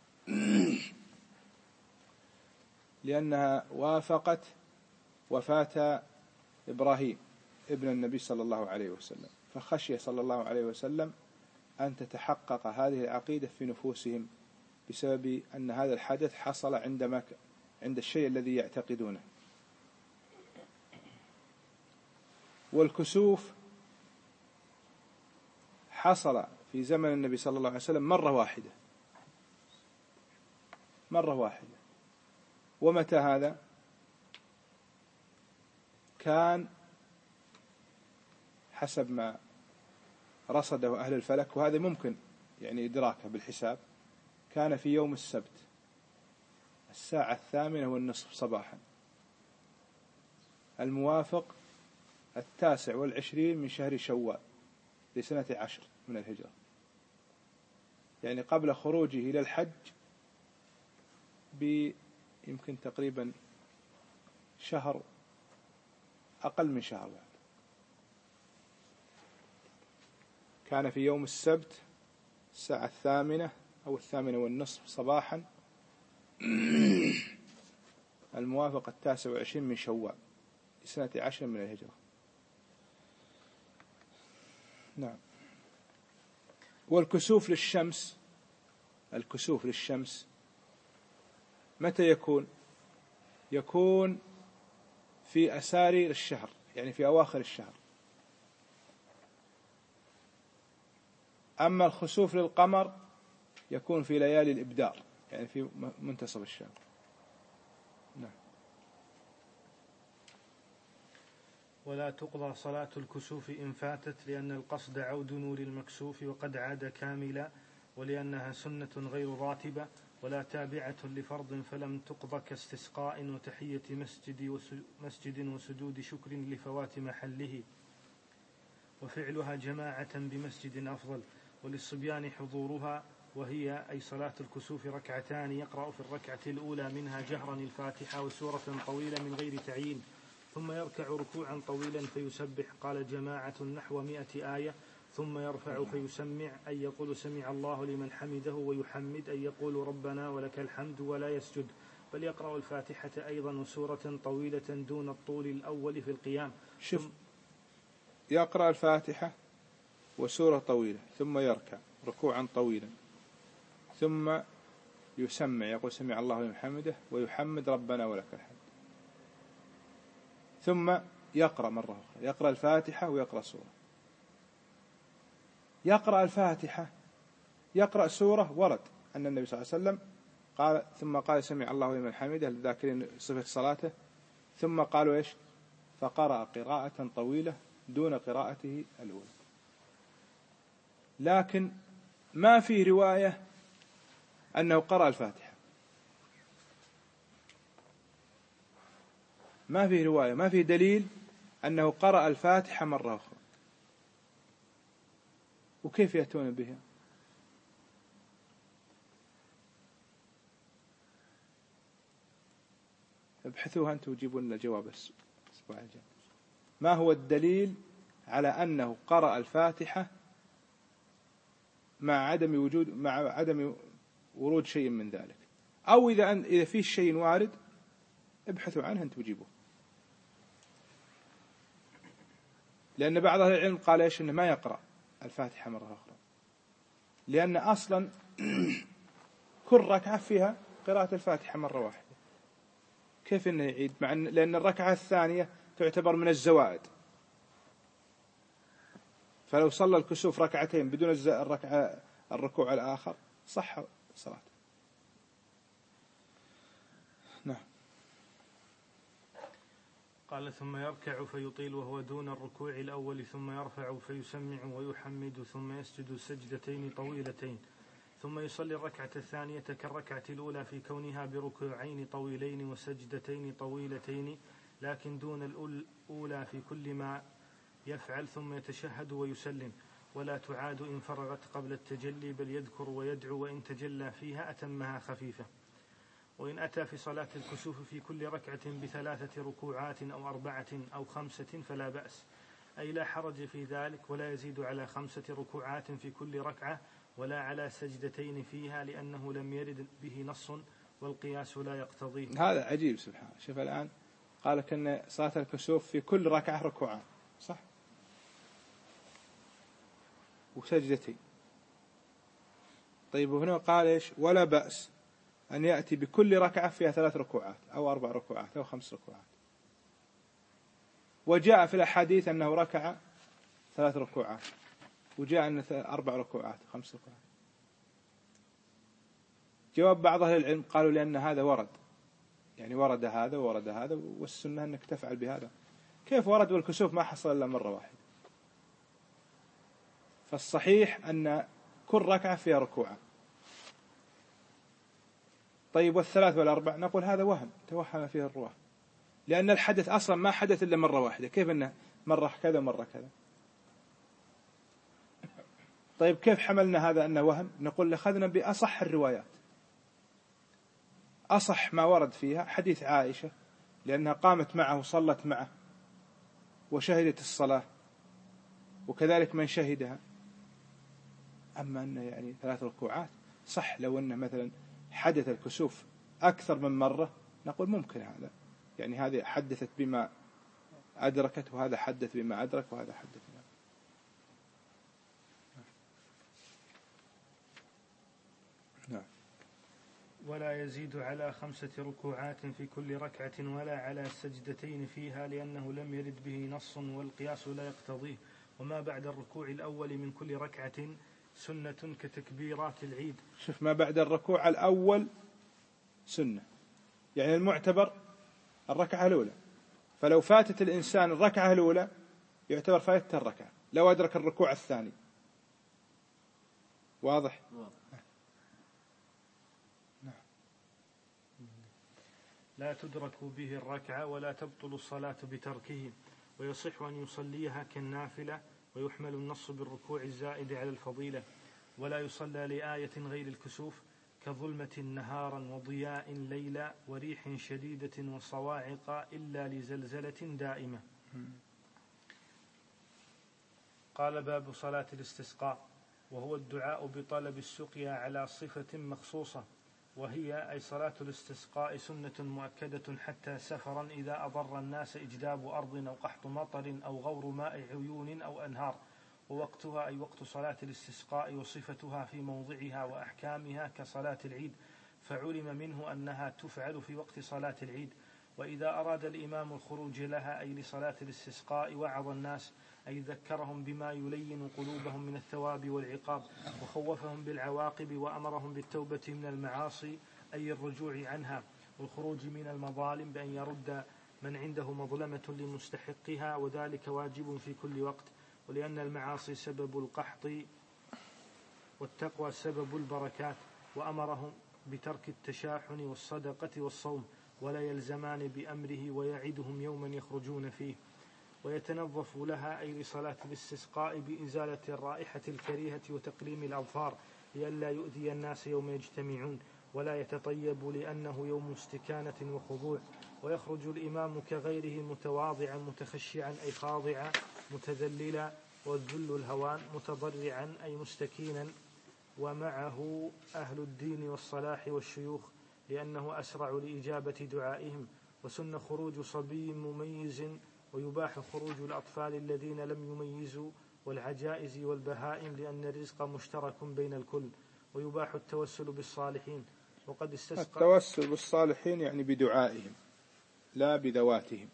لأنها وافقت وفاة إبراهيم ابن النبي صلى الله عليه وسلم، فخشي صلى الله عليه وسلم أن تتحقق هذه العقيدة في نفوسهم بسبب أن هذا الحدث حصل عندما عند الشيء الذي يعتقدونه. والكسوف حصل في زمن النبي صلى الله عليه وسلم مرة واحدة مرة واحدة ومتى هذا؟ كان حسب ما رصده أهل الفلك، وهذا ممكن يعني إدراكه بالحساب، كان في يوم السبت الساعة الثامنة والنصف صباحا الموافق التاسع والعشرين من شهر شوال لسنة عشر من الهجرة، يعني قبل خروجه إلى الحج بيمكن تقريبا شهر، أقل من شهر بعد. كان في يوم السبت الساعة الثامنة أو الثامنة والنصف صباحا الموافق التاسع والعشرين من شوال لسنة عشر من الهجرة. نعم. والكسوف للشمس الكسوف للشمس متى يكون؟ يكون في أساري الشهر، يعني في أواخر الشهر. أما الخسوف للقمر يكون في ليالي الإبدار، يعني في منتصف الشهر. نعم. ولا تقضى صلاة الكسوف إن فاتت، لأن القصد عود نور المكسوف وقد عاد كاملا، ولأنها سنة غير راتبة ولا تابعة لفرض فلم تقضى كاستسقاء وتحية مسجد مسجد وسجود شكر لفوات محله، وفعلها جماعة بمسجد أفضل، وللصبيان حضورها، وهي أي صلاة الكسوف ركعتان يقرأ في الركعة الأولى منها جهرا الفاتحة وسورة طويلة من غير تعيين، ثم يركع ركوعا طويلا فيسبح، قال جماعة نحو مئة آية، ثم يرفع فيسمع أي يقول سمع الله لمن حمده، ويحمد أي يقول ربنا ولك الحمد، ولا يسجد بل يقرأ الفاتحة أيضا وسورة طويلة دون الطول الأول في القيام. شوف، يقرأ الفاتحة وسورة طويلة ثم يركع ركوعا طويلا ثم يسمع يقول سمع الله لمن حمده ويحمد ربنا ولك الحمد، ثم يقرأ مرة أخرى، يقرأ الفاتحة ويقرأ سورة، يقرأ الفاتحة يقرأ سورة ورد أن النبي صلى الله عليه وسلم قال ثم قال سمع الله لمن حمده للذاكرين صفة صلاته، ثم قالوا إيش؟ فقرأ قراءة طويلة دون قراءته الأولى. لكن ما في رواية أنه قرأ الفاتحة، ما في رواية، ما في دليل أنه قرأ الفاتحة مرة أخرى. وكيف يأتون بها؟ ابحثوها أنتم وجيبوا لنا جواب الأسبوع الجاي. ما هو الدليل على أنه قرأ الفاتحة مع عدم وجود مع عدم ورود شيء من ذلك؟ أو إذا أن إذا فيه شيء وارد ابحثوا عنه أنتم وجيبوه. لأن بعض أهل العلم قال إيش؟ إنه ما يقرأ الفاتحة مرة أخرى، لأن أصلا كل ركعة فيها قراءة الفاتحة مرة واحدة، كيف إنه يعيد؟ مع أن لأن الركعة الثانية تعتبر من الزوائد، فلو صلى الكسوف ركعتين بدون الركعة الركوع الآخر صح صلاته. نعم. قال ثم يركع فيطيل وهو دون الركوع الأول، ثم يرفع فيسمع ويحمد، ثم يسجد سجدتين طويلتين، ثم يصلي الركعة الثانية كالركعة الأولى في كونها بركوعين طويلين وسجدتين طويلتين، لكن دون الأولى في كل ما يفعل، ثم يتشهد ويسلم، ولا تعاد إن فرغت قبل التجلي، بل يذكر ويدعو، وإن تجلى فيها أتمها خفيفة. وإن أتى في صلاة الكسوف في كل ركعة بثلاثة ركوعات أو أربعة أو خمسة فلا بأس، أي لا حرج في ذلك، ولا يزيد على خمسة ركوعات في كل ركعة ولا على سجدتين فيها، لأنه لم يرد به نص والقياس لا يقتضيه. هذا عجيب سبحانه. شوف الآن قال كأن صلاة الكسوف في كل ركعة ركوعان، صح؟ وسجدتين. طيب وهنا قال إيش؟ ولا بأس أن يأتي بكل ركعة فيها ثلاث ركوعات أو أربع ركوعات أو خمس ركوعات. وجاء في الأحاديث أنه ركع ثلاث ركوعات، وجاء أن أربع ركوعات خمس ركوعات. جواب بعض أهل العلم قالوا لأن هذا ورد، يعني ورد هذا وورد هذا، والسنة أنك تفعل بهذا. كيف ورد والكسوف ما حصل إلا مرة واحدة؟ فالصحيح أن كل ركعة فيها ركوعة. طيب والثلاث والأربع؟ نقول هذا وهم توهم فيه الرواه، لأن الحدث أصلا ما حدث إلا مرة واحدة. كيف أنه مرة كذا مرة كذا؟ طيب كيف حملنا هذا أنه وهم؟ نقول أخذنا بأصح الروايات. أصح ما ورد فيها حديث عائشة، لأنها قامت معه وصلت معه وشهدت الصلاة، وكذلك من شهدها. أما أن يعني ثلاث ركوعات صح، لو أن مثلا حدث الكسوف أكثر من مرة نقول ممكن هذا، يعني هذه حدثت بما أدركت وهذا حدث بما أدرك وهذا حدث بما. نعم. ولا يزيد على خمسة ركوعات في كل ركعة ولا على سجدتين فيها، لأنه لم يرد به نص والقياس لا يقتضيه. وما بعد الركوع الأول من كل ركعة سنة كتكبيرات العيد. شوف، ما بعد الركوع الأول سنة، يعني المعتبر الركعة الأولى. فلو فاتت الإنسان الركعة الأولى يعتبر فاتت الركعة لو أدرك الركوع الثاني. واضح؟ لا تدرك به الركعة ولا تبطل الصلاة بتركه، ويصح أن يصليها كالنافلة، ويحمل النص بالركوع الزائد على الفضيلة. ولا يصلى لآية غير الكسوف كظلمة نهارا وضياء ليلا وريح شديدة وصواعق إلا لزلزلة دائمة. قال باب صلاة الاستسقاء، وهو الدعاء بطلب السقيا على صفة مخصوصة، وهي أي صلاة الاستسقاء سنة مؤكدة حتى سفرا إذا أضر الناس إجداب أرض أو قحط مطر أو غور ماء عيون أو أنهار. ووقتها أي وقت صلاة الاستسقاء وصفتها في موضعها وأحكامها كصلاة العيد، فعلم منه أنها تفعل في وقت صلاة العيد. وإذا أراد الإمام الخروج لها أي لصلاة الاستسقاء وعظ الناس، أي ذكرهم بما يلين قلوبهم من الثواب والعقاب، وخوفهم بالعواقب، وأمرهم بالتوبة من المعاصي أي الرجوع عنها والخروج من المظالم، بأن يرد من عنده مظلمة لمستحقها، وذلك واجب في كل وقت. ولأن المعاصي سبب القحط والتقوى سبب البركات. وأمرهم بترك التشاحن والصدقة والصوم، ولا يلزمان بأمره، ويعدهم يوما يخرجون فيه. ويتنظف لها أي لصلاة الاستسقاء بإزالة الرائحة الكريهة وتقليم الأظفار لئلا يؤذي الناس يوم يجتمعون، ولا يتطيب لأنه يوم استكانة وخضوع. ويخرج الإمام كغيره متواضعا متخشعا أي خاضعا متذللا، والذل الهوان متضرعا أي مستكينا، ومعه أهل الدين والصلاح والشيوخ لأنه أسرع لإجابة دعائهم. وسن خروج صبي مميز، ويباح خروج الأطفال الذين لم يميزوا والعجائز والبهائم، لأن الرزق مشترك بين الكل. ويباح التوسل بالصالحين، وقد استسقى. التوسل بالصالحين يعني بدعائهم لا بذواتهم.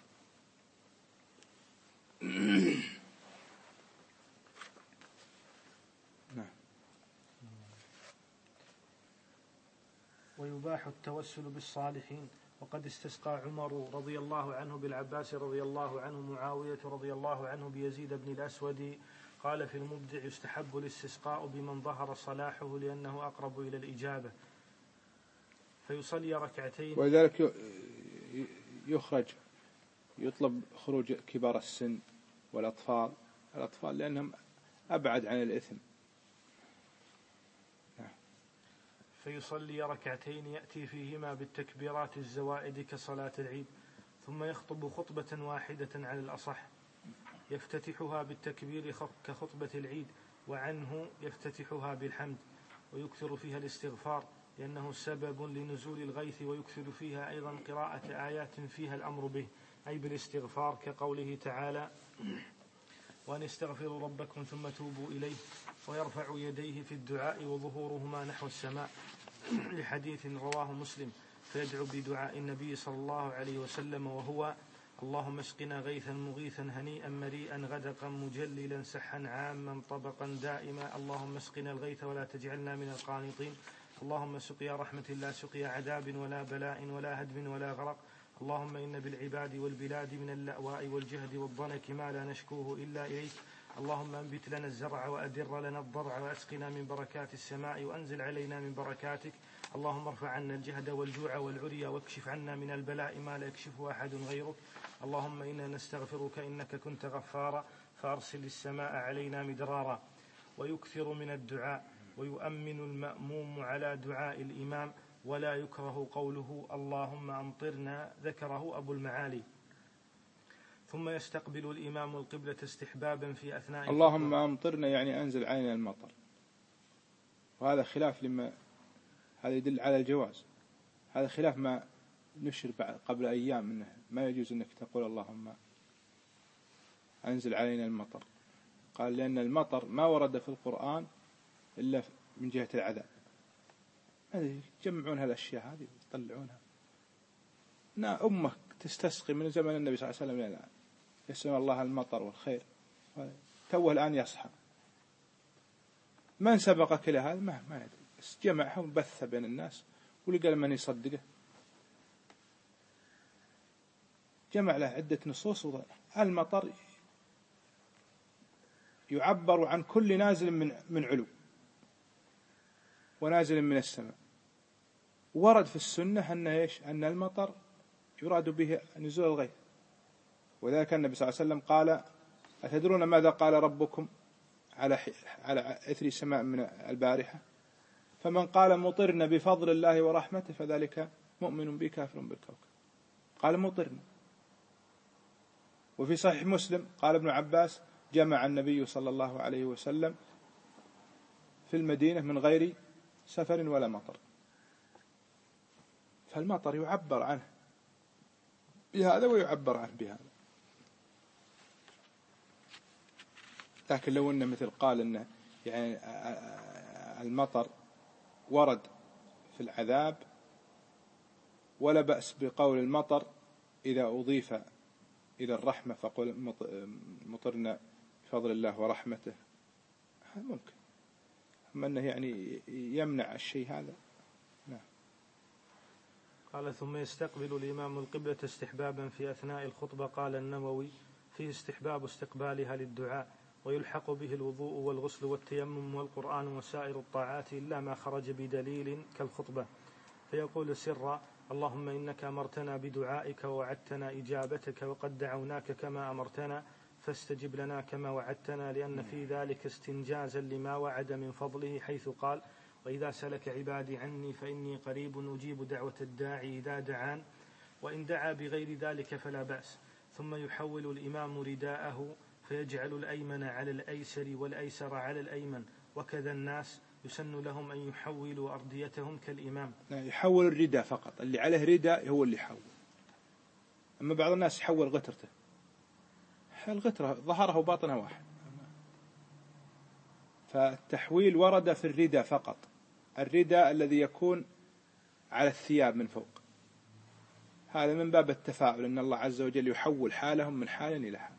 ويباح التوسل بالصالحين، وقد استسقى عمر رضي الله عنه بالعباس رضي الله عنه، معاوية رضي الله عنه بيزيد بن الأسود. قال في المبدع: يستحب الاستسقاء بمن ظهر صلاحه لأنه أقرب إلى الإجابة، فيصلي ركعتين. ولذلك يخرج يطلب خروج كبار السن والأطفال الأطفال لأنهم أبعد عن الإثم. فيصلي ركعتين يأتي فيهما بالتكبيرات الزوائد كصلاة العيد، ثم يخطب خطبة واحدة على الأصح، يفتتحها بالتكبير كخطبة العيد، وعنه يفتتحها بالحمد، ويكثر فيها الاستغفار لأنه سبب لنزول الغيث، ويكثر فيها أيضا قراءة آيات فيها الأمر به أي بالاستغفار، كقوله تعالى: وأن استغفروا ربكم ثم توبوا إليه، ويرفع يديه في الدعاء وظهورهما نحو السماء، لحديث رواه مسلم، فيدعو بدعاء النبي صلى الله عليه وسلم، وهو: اللهم اسقنا غيثا مغيثا هنيئا مريئا غدقا مجللا سحا عاما طبقا دائما، اللهم اسقنا الغيث ولا تجعلنا من القانطين، اللهم سقيا رحمة لا سقيا عذاب ولا بلاء ولا هدم ولا غرق، اللهم إن بالعباد والبلاد من اللأواء والجهد والضنك ما لا نشكوه إلا إليك، اللهم أنبت لنا الزرع وأدر لنا الضرع وأسقنا من بركات السماء وأنزل علينا من بركاتك، اللهم ارفع عنا الجهد والجوع والعري واكشف عنا من البلاء ما لا يكشفه أحد غيرك، اللهم إنا نستغفرك إنك كنت غفارا فأرسل السماء علينا مدرارا. ويكثر من الدعاء، ويؤمن المأموم على دعاء الإمام، ولا يكره قوله اللهم أمطرنا، ذكره أبو المعالي. ثم يستقبل الإمام القبلة استحبابا في أثناء اللهم أمطرنا يعني أنزل علينا المطر، وهذا خلاف لما هذا يدل على الجواز، هذا خلاف ما نشر قبل أيام منه، ما يجوز أنك تقول اللهم أنزل علينا المطر، قال لأن المطر ما ورد في القرآن إلا من جهة العذاب، يجمعون هالأشياء هذه يطلعونها. نا أمك تستسقي من زمن النبي صلى الله عليه وسلم إلى الآن، يسأل الله المطر والخير، توه الآن يصحى، من سبقك إلى هذا ما ما يدري، بس جمعها وبثها بين الناس، ولقى من يصدقه، جمع له عدة نصوص. المطر يعبر عن كل نازل من من علو ونازل من السماء، ورد في السنة أن إيش أن المطر يراد به نزول الغيث، وذلك النبي صلى الله عليه وسلم قال: أتدرون ماذا قال ربكم على على إثر سماء من البارحة؟ فمن قال مطرنا بفضل الله ورحمته فذلك مؤمن بي كافر بالكوكب. قال مطرنا. وفي صحيح مسلم قال ابن عباس: جمع النبي صلى الله عليه وسلم في المدينة من غير سفر ولا مطر، فالمطر يعبر عنه بهذا ويعبر عنه بهذا. لكن لو أن مثل قال أن يعني المطر ورد في العذاب، ولا بأس بقول المطر إذا أضيف إلى الرحمة فقل مطرنا بفضل الله ورحمته، هذا ممكن، أما أنه يعني يمنع الشيء هذا. نعم. قال: ثم يستقبل الإمام القبلة استحبابا في أثناء الخطبة. قال النووي: فيه استحباب استقبالها للدعاء، ويلحق به الوضوء والغسل والتيمم والقرآن وسائر الطاعات إلا ما خرج بدليل كالخطبة، فيقول سرا: اللهم إنك أمرتنا بدعائك ووعدتنا إجابتك، وقد دعوناك كما أمرتنا فاستجب لنا كما وعدتنا، لأن في ذلك استنجازا لما وعد من فضله، حيث قال: وإذا سلك عبادي عني فإني قريب أجيب دعوة الداعي إذا دعان، وإن دعا بغير ذلك فلا بأس. ثم يحول الإمام رداءه فيجعل الأيمن على الأيسر والأيسر على الأيمن، وكذا الناس يسن لهم أن يحولوا أرديتهم كالإمام. يحول الرداء فقط، اللي عليه رداء هو اللي يحول، أما بعض الناس يحول غترته، الغترة ظهرها وباطنها واحد، فالتحويل ورد في الرداء فقط، الرداء الذي يكون على الثياب من فوق، هذا من باب التفاعل، أن الله عز وجل يحول حالهم من حال إلى حال.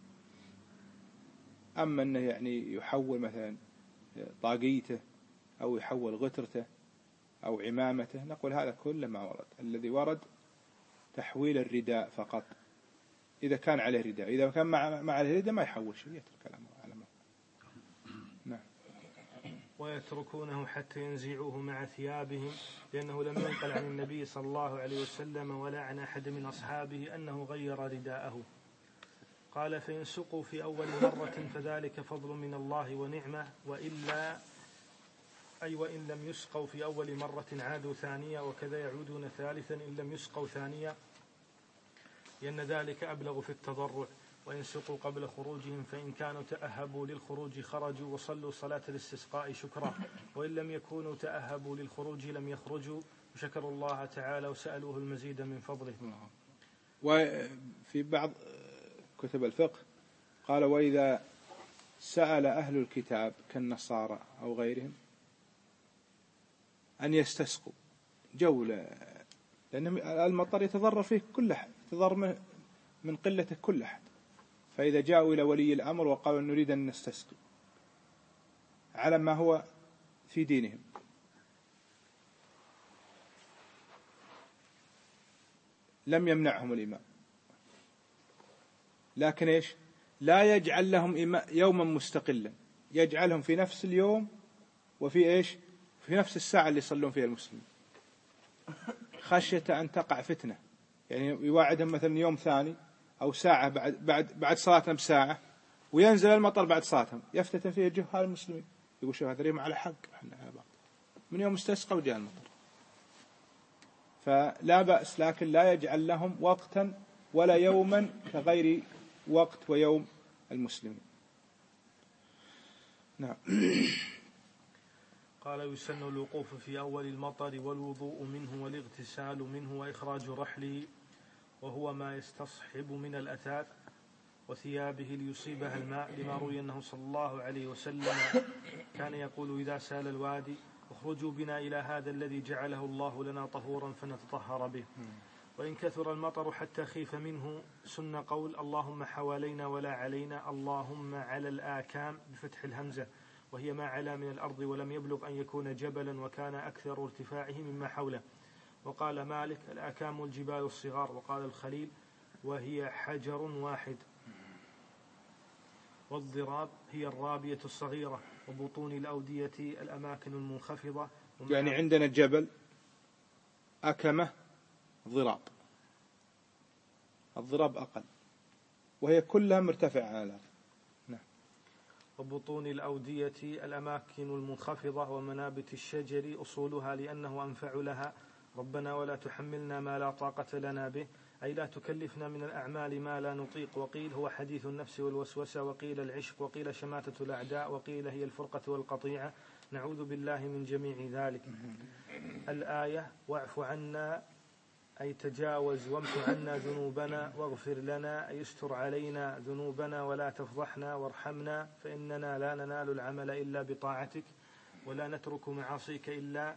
أما أنه يعني يحول مثلا طاقيته أو يحول غترته أو عمامته، نقول هذا كله ما ورد، الذي ورد تحويل الرداء فقط إذا كان عليه رداء، إذا كان مع عليه رداء ما يحول شيء، يترك الأمر على ما. نعم. ويتركونه حتى ينزعوه مع ثيابهم، لأنه لم ينقل عن النبي صلى الله عليه وسلم ولا عن أحد من أصحابه أنه غير رداءه. قال: فإن سقوا في أول مرة فذلك فضل من الله ونعمة، وإلا أي وإن لم يسقوا في أول مرة عادوا ثانية، وكذا يعودون ثالثا إن لم يسقوا ثانية، لأن ذلك أبلغ في التضرع. وإن سقوا قبل خروجهم فإن كانوا تأهبوا للخروج خرجوا وصلوا صلاة الاستسقاء شكرا، وإن لم يكونوا تأهبوا للخروج لم يخرجوا وشكروا الله تعالى وسألوه المزيد من فضله. وفي بعض كتب الفقه قال وإذا سأل أهل الكتاب كالنصارى أو غيرهم أن يستسقوا جولة، لأن المطر يتضرر فيه كل أحد، يتضرر من قلته كل أحد، فإذا جاءوا إلى ولي الأمر وقالوا نريد أن نستسقي على ما هو في دينهم لم يمنعهم الإمام، لكن إيش لا يجعل لهم يوما مستقلا، يجعلهم في نفس اليوم وفي إيش في نفس الساعة اللي يصلون فيها المسلمين، خشية أن تقع فتنة. يعني يواعدهم مثلا يوم ثاني أو ساعة بعد بعد بعد صلاتهم بساعة وينزل المطر بعد صلاتهم، يفتتن فيه جهال المسلمين، يقول شوف هذا على حق، احنا على بعض من يوم استسقى وجاء المطر. فلا بأس، لكن لا يجعل لهم وقتا ولا يوما كغير وقت ويوم المسلمين. نعم. قال يسن الوقوف في أول المطر والوضوء منه والاغتسال منه وإخراج رحله، وهو ما يستصحب من الأثاث وثيابه ليصيبها الماء، لما روي أنه صلى الله عليه وسلم كان يقول إذا سال الوادي اخرجوا بنا إلى هذا الذي جعله الله لنا طهورا فنتطهر به. وإن كثر المطر حتى خيف منه سن قول اللهم حوالينا ولا علينا، اللهم على الآكام بفتح الهمزة، وهي ما علا من الأرض ولم يبلغ أن يكون جبلا وكان أكثر ارتفاعه مما حوله. وقال مالك الآكام الجبال الصغار. وقال الخليل وهي حجر واحد. والضراب هي الرابية الصغيرة، وبطون الأودية الأماكن المنخفضة. يعني عندنا الجبل أكمة ضراب، الضراب أقل وهي كلها مرتفعة على الأرض. نعم. وبطون الأودية الأماكن المنخفضة، ومنابت الشجر أصولها لأنه أنفع لها. ربنا ولا تحملنا ما لا طاقة لنا به، أي لا تكلفنا من الأعمال ما لا نطيق. وقيل هو حديث النفس والوسوسة، وقيل العشق، وقيل شماتة الأعداء، وقيل هي الفرقة والقطيعة، نعوذ بالله من جميع ذلك. الآية واعف عنا أي تجاوز وامح عنا ذنوبنا واغفر لنا أي استر علينا ذنوبنا ولا تفضحنا وارحمنا، فإننا لا ننال العمل إلا بطاعتك، ولا نترك معاصيك إلا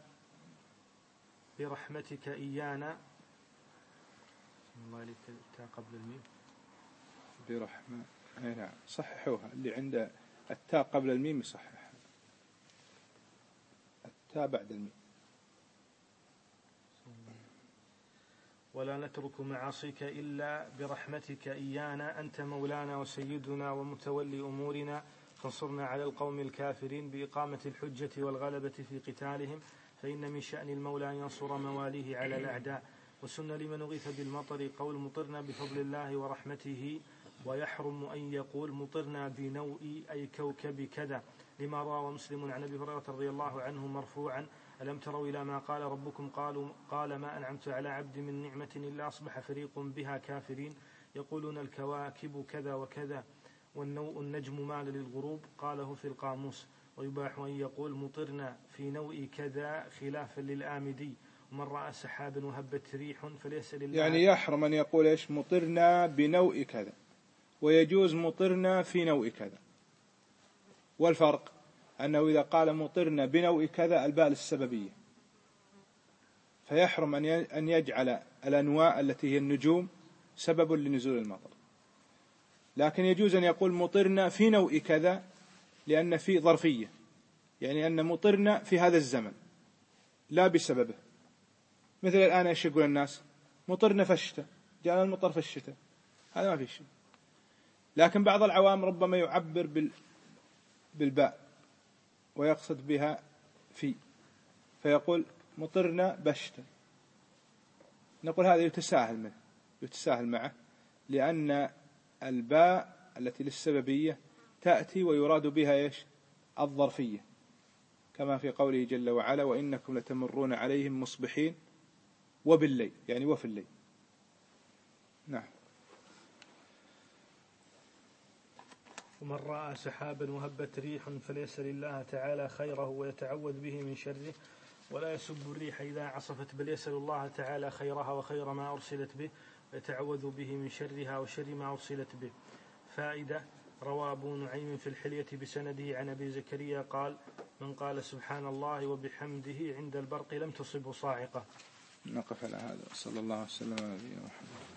برحمتك إيانا. الله عليك التاء قبل الميم برحمة. أي نعم صححوها، اللي عنده التاء قبل الميم يصحح، التاء بعد الميم. ولا نترك معاصيك إلا برحمتك إيانا، أنت مولانا وسيدنا ومتولي أمورنا، فانصرنا على القوم الكافرين بإقامة الحجة والغلبة في قتالهم، فإن من شأن المولى أن ينصر مواليه على الأعداء. وسن لمن أغيث بالمطر قول مطرنا بفضل الله ورحمته، ويحرم أن يقول مطرنا بنوء أي كوكب كذا، لما روى مسلم عن أبي هريرة رضي الله عنه مرفوعا ألم تروا إلى ما قال ربكم قالوا قال ما أنعمت على عبد من نعمة إلا أصبح فريق بها كافرين يقولون الكواكب كذا وكذا، والنوء النجم مال للغروب قاله في القاموس. ويباح أن يقول مطرنا في نوء كذا خلافا للآمدي، ومن رأى سحابا وهبت ريح فليسأل الله. يعني يحرم أن يقول إيش مطرنا بنوء كذا، ويجوز مطرنا في نوء كذا. والفرق أنه إذا قال مطرنا بنوء كذا الباء للسببية، فيحرم أن يجعل الأنواء التي هي النجوم سبب لنزول المطر، لكن يجوز أن يقول مطرنا في نوء كذا لأن في ظرفية، يعني أن مطرنا في هذا الزمن لا بسببه. مثل الآن إيش يقول الناس مطرنا في الشتاء، جاءنا المطر في الشتاء، هذا ما في شيء. لكن بعض العوام ربما يعبر بال بالباء ويقصد بها في، فيقول مطرنا بشتا، نقول هذا يتساهل منه يتساهل معه، لأن الباء التي للسببية تأتي ويراد بها إيش الظرفية، كما في قوله جل وعلا وإنكم لتمرون عليهم مصبحين وبالليل، يعني وفي الليل. نعم. ومن رأى سحابا وهبت ريح فليسأل الله تعالى خيره ويتعوذ به من شره، ولا يسب الريح إذا عصفت، بل يسأل الله تعالى خيرها وخير ما أرسلت به، ويتعوذ به من شرها وشر ما أرسلت به. فائدة: روى أبو نعيم في الحلية بسنده عن أبي زكريا قال: من قال سبحان الله وبحمده عند البرق لم تصبه صاعقة. نقف على هذا. صلى الله عليه وسلم على نبينا محمد.